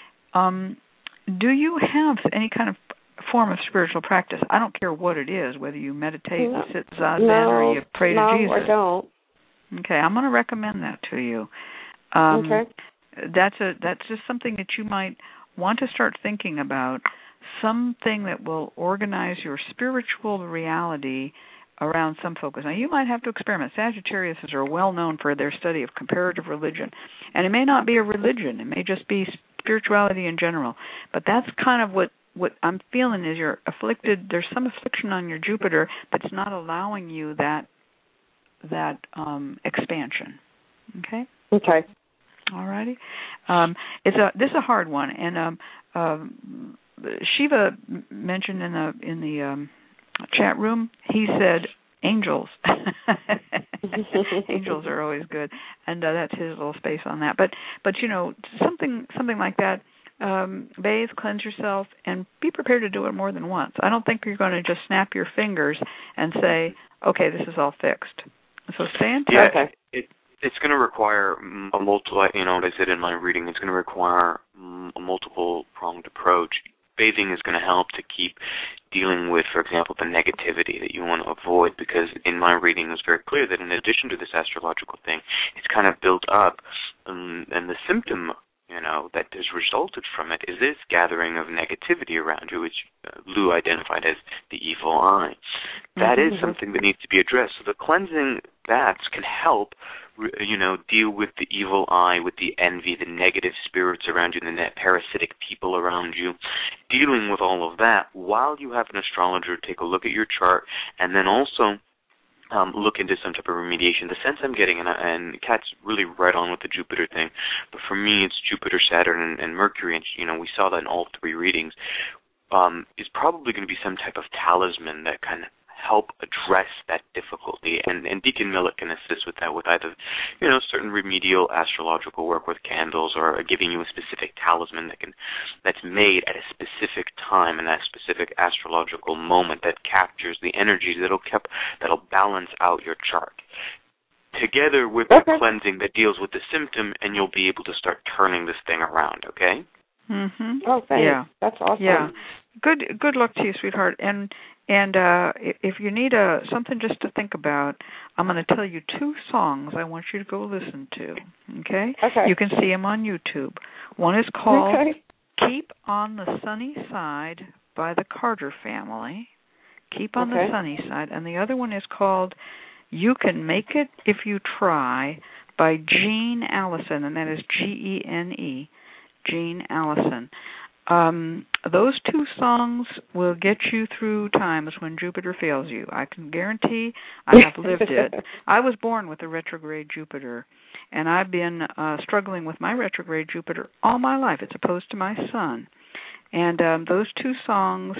Um Do you have any kind of form of spiritual practice? I don't care what it is, whether you meditate, no, sit zazen, no, or you pray no, to Jesus. No, I don't. Okay, I'm going to recommend that to you. Um, okay. That's a that's just something that you might want to start thinking about. Something that will organize your spiritual reality around some focus. Now, you might have to experiment. Sagittariuses are well known for their study of comparative religion, and it may not be a religion. It may just be spirituality in general. But that's kind of what, what I'm feeling is you're afflicted. There's some affliction on your Jupiter that's not allowing you that that um, expansion. Okay. Okay. All righty. Um, it's a this is a hard one, and um, um, Shiva mentioned in the in the um, chat room. He said angels. Angels are always good, and uh, that's his little space on that. But but you know something something like that. Um, bathe, cleanse yourself, and be prepared to do it more than once. I don't think you're going to just snap your fingers and say, "Okay, this is all fixed." So stay in touch. Yeah, it, it's going to require a multiple. You know what I said in my reading. It's going to require a multiple-pronged approach. Bathing is going to help to keep dealing with, for example, the negativity that you want to avoid, because in my reading it was very clear that in addition to this astrological thing, it's kind of built up, um, and the symptom, you know, that has resulted from it is this gathering of negativity around you, which uh, Lou identified as the evil eye. That mm-hmm. is something that needs to be addressed. So the cleansing baths can help, you know, deal with the evil eye, with the envy, the negative spirits around you, the net parasitic people around you, dealing with all of that while you have an astrologer take a look at your chart, and then also Um, look into some type of remediation. The sense I'm getting, and, and Kat's really right on with the Jupiter thing, but for me it's Jupiter, Saturn, and, and Mercury, and you know we saw that in all three readings, um, is probably going to be some type of talisman that can help address that difficulty, and, and Deacon Millett can assist with that with either, you know, certain remedial astrological work with candles, or giving you a specific talisman that can that's made at a specific time in that specific astrological moment that captures the energies that'll keep that'll balance out your chart, together with okay. the cleansing that deals with the symptom, and you'll be able to start turning this thing around. Okay. Mhm. Oh, thanks. Yeah. That's awesome. Yeah. Good. Good luck to you, sweetheart. And and uh, if you need a something just to think about, I'm going to tell you two songs I want you to go listen to. Okay. Okay. You can see them on YouTube. One is called okay. "Keep on the Sunny Side" by the Carter Family. Keep on okay. the sunny side. And the other one is called "You Can Make It If You Try" by Gene Allison, and that is G E N E. Gene Allison. Um, those two songs will get you through times when Jupiter fails you. I can guarantee I have lived it. I was born with a retrograde Jupiter, and I've been uh, struggling with my retrograde Jupiter all my life. It's opposed to my sun. And um, those two songs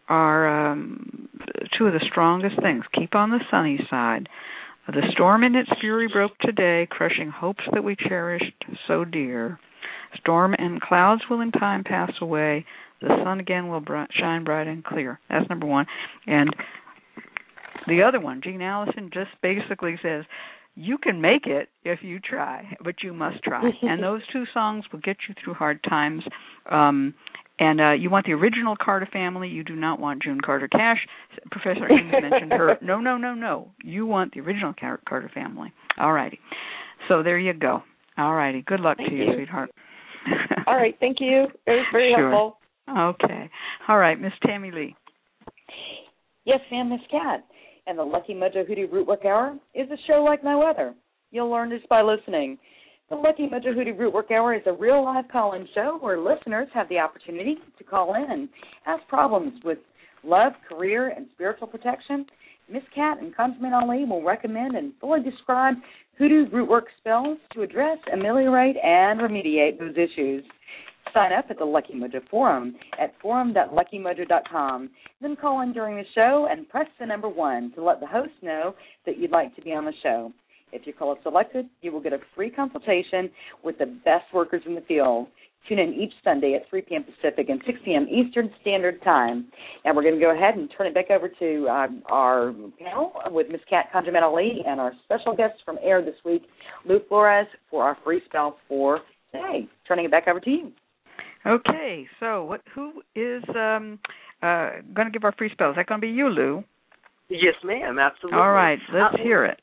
are um, two of the strongest things. Keep on the sunny side. The storm in its fury broke today, crushing hopes that we cherished so dear. Storm and clouds will in time pass away. The sun again will bright, shine bright and clear. That's number one. And the other one, Gene Allison, just basically says, you can make it if you try, but you must try. And those two songs will get you through hard times. Um, and uh, you want the original Carter Family. You do not want June Carter Cash. Professor Ames mentioned her. No, no, no, no. You want the original Carter Family. All righty. So there you go. All righty. Good luck thank to you, you, sweetheart. All right. Thank you. It was very sure. helpful. Okay. All right. Miss Tammy Lee. Yes, ma'am, Miss Cat. And the Lucky Mojo Hoodoo Rootwork Hour is a show like no other. You'll learn this by listening. The Lucky Mojo Hoodoo Rootwork Hour is a real live call-in show where listeners have the opportunity to call in and ask problems with love, career, and spiritual protection. Miss Cat and Conjurman Ali will recommend and fully describe hoodoo rootwork spells to address, ameliorate, and remediate those issues. Sign up at the Lucky Mojo Forum at forum dot lucky mojo dot com. Then call in during the show and press the number one to let the host know that you'd like to be on the show. If your call is selected, you will get a free consultation with the best workers in the field. Tune in each Sunday at three p.m. Pacific and six p.m. Eastern Standard Time. And we're going to go ahead and turn it back over to um, our panel with Miss Cat Conjurman Ali and our special guest from air this week, Lou Flores, for our free spell for today. Turning it back over to you. Okay, so what? Who is um, uh, going to give our free spell? Is that going to be you, Lou? Yes, ma'am, absolutely. All right, let's uh, hear it.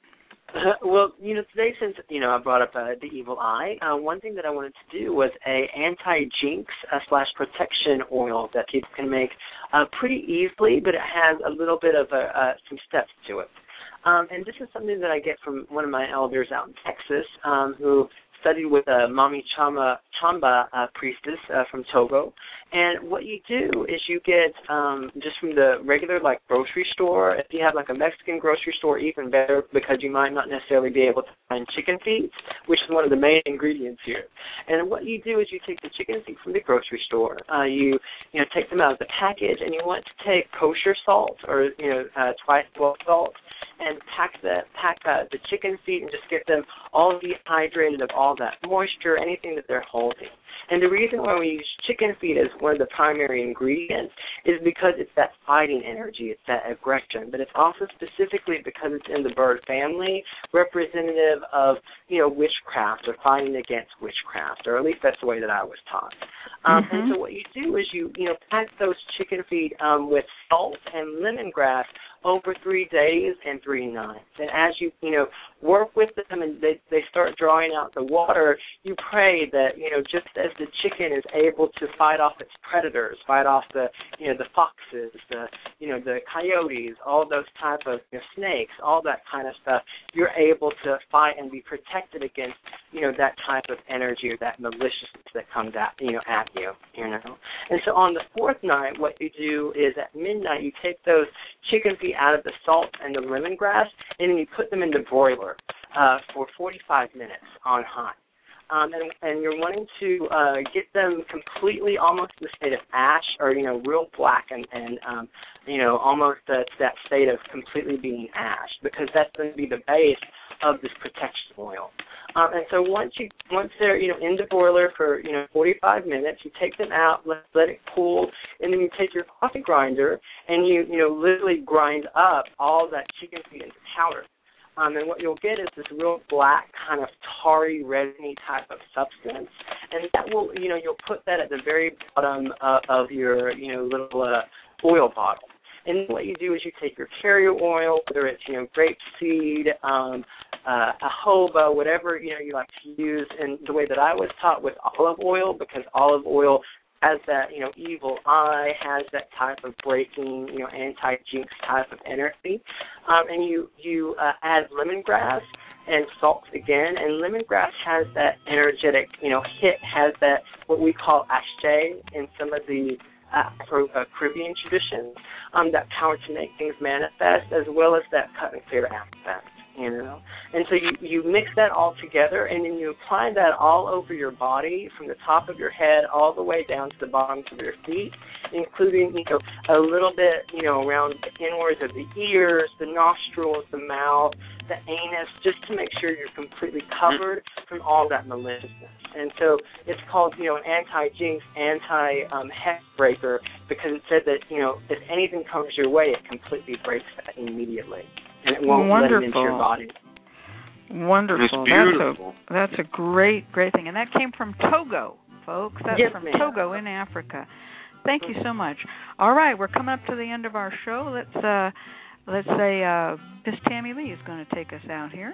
Uh, well, you know, today since, you know, I brought up uh, the evil eye, uh, one thing that I wanted to do was a anti-jinx uh, slash protection oil that people can make uh, pretty easily, but it has a little bit of a, uh, some steps to it. Um, and this is something that I get from one of my elders out in Texas um, who studied with a Mami Chamba, Chamba uh, priestess uh, from Togo. And what you do is you get um, just from the regular, like, grocery store. If you have, like, a Mexican grocery store, even better, because you might not necessarily be able to find chicken feet, which is one of the main ingredients here. And what you do is you take the chicken feet from the grocery store. Uh, you, you know, take them out of the package, and you want to take kosher salt or, you know, uh, twice boiled salt, and pack the pack uh, the chicken feet and just get them all dehydrated of all that moisture, anything that they're holding. And the reason why we use chicken feet as one of the primary ingredients is because it's that fighting energy, it's that aggression, but it's also specifically because it's in the bird family, representative of, you know, witchcraft or fighting against witchcraft, or at least that's the way that I was taught. Um, mm-hmm. And so what you do is you, you know, pack those chicken feet um, with salt and lemongrass over three days and three nights. And as you, you know, work with them and they, they start drawing out the water, you pray that, you know, just as the chicken is able to fight off its predators, fight off the, you know, the foxes, the, you know, the coyotes, all those type of, you know, snakes, all that kind of stuff, you're able to fight and be protected against, you know, that type of energy or that maliciousness that comes at, you know, at you, you know. And so on the fourth night, what you do is at midnight, you take those chicken feet out of the salt and the lemongrass, and then you put them in the broiler uh, for forty-five minutes on high. Um, and, and you're wanting to uh, get them completely almost in the state of ash or, you know, real black and, and um, you know, almost uh, that state of completely being ash, because that's going to be the base of this protection oil. Um, and so once you once they're, you know, in the boiler for, you know, forty-five minutes, you take them out, let, let it cool, and then you take your coffee grinder and you, you know, literally grind up all that chicken feet into powder. Um, and what you'll get is this real black kind of tarry, resiny type of substance. And that will, you know, you'll put that at the very bottom uh, of your, you know, little uh, oil bottle. And what you do is you take your carrier oil, whether it's, you know, grapeseed, um, uh, jojoba, whatever, you know, you like to use, and the way that I was taught with olive oil, because olive oil has that, you know, evil eye, has that type of breaking, you know, anti-jinx type of energy. Um, and you, you uh, add lemongrass and salt again, and lemongrass has that energetic, you know, hit, has that what we call ashe in some of the uh, Afro, uh, Caribbean traditions, um, that power to make things manifest, as well as that cut and clear aspect. You know, and so you, you mix that all together, and then you apply that all over your body, from the top of your head all the way down to the bottoms of your feet, including, you know, a little bit, you know, around the inwards of the ears, the nostrils, the mouth, the anus, just to make sure you're completely covered from all that maliciousness. And so it's called, you know, an anti-jinx, anti-hex breaker, because it said that, you know, if anything comes your way, it completely breaks that immediately. And it won't Wonderful. let it into your body. Wonderful. It's beautiful. That's a, that's a great, great thing. And that came from Togo, folks. That's yes, from ma'am. Togo in Africa. Thank you so much. All right, we're coming up to the end of our show. Let's uh, let's say uh, Miss Tammy Lee is going to take us out here.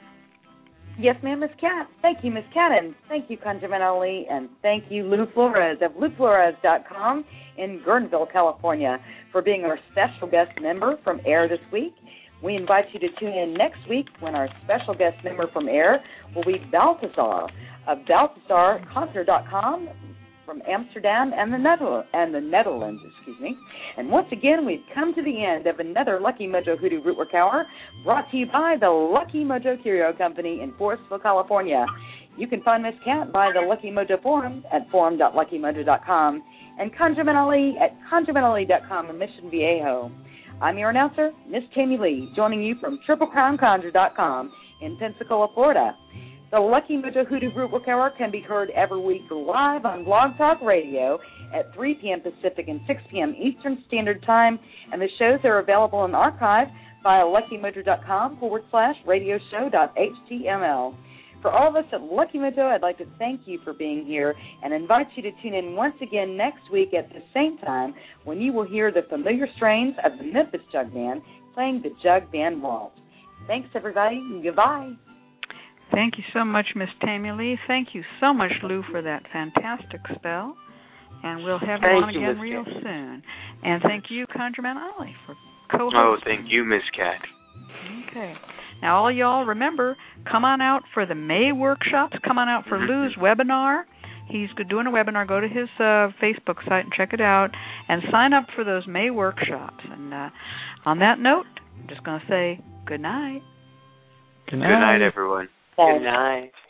Yes, ma'am, Miss Cat. Thank you, Miss Cat, and thank you, Conjurman Ali, and thank you, Lou Flores of lou flores dot com in Guerneville, California, for being our special guest member from AIR this week. We invite you to tune in next week when our special guest member from AIR will be Balthazar of balthazar concert dot com from Amsterdam and the Netherlands, and the Netherlands, excuse me. And once again, we've come to the end of another Lucky Mojo Hoodoo Rootwork Hour, brought to you by the Lucky Mojo Curio Company in Forestville, California. You can find Miss Cat by the Lucky Mojo Forum at forum dot lucky mojo dot com and Conjurman Ali at conjurman ali dot com in Mission Viejo. I'm your announcer, Miss Tammy Lee, joining you from triple crown conjure dot com in Pensacola, Florida. The Lucky Mojo Hoodoo Rootwork Hour can be heard every week live on Blog Talk Radio at three p.m. Pacific and six p.m. Eastern Standard Time, and the shows are available in archive via lucky mojo dot com forward slash radio show dot h t m l. For all of us at Lucky Mojo, I'd like to thank you for being here and invite you to tune in once again next week at the same time when you will hear the familiar strains of the Memphis Jug Band playing the Jug Band Waltz. Thanks, everybody. Goodbye. Thank you so much, Miss Tammy Lee. Thank you so much, Lou, for that fantastic spell. And we'll have you thank on you, again Miss real Cat. soon. And thank you, ConjureMan Ollie, for co-hosting. Oh, thank you, Miss Cat. Okay. Now, all y'all, remember, come on out for the May workshops. Come on out for Mm-hmm. Lou's webinar. He's doing a webinar. Go to his uh, Facebook site and check it out. And sign up for those May workshops. And uh, on that note, I'm just going to say good night. Good night. Good night, everyone. Good night.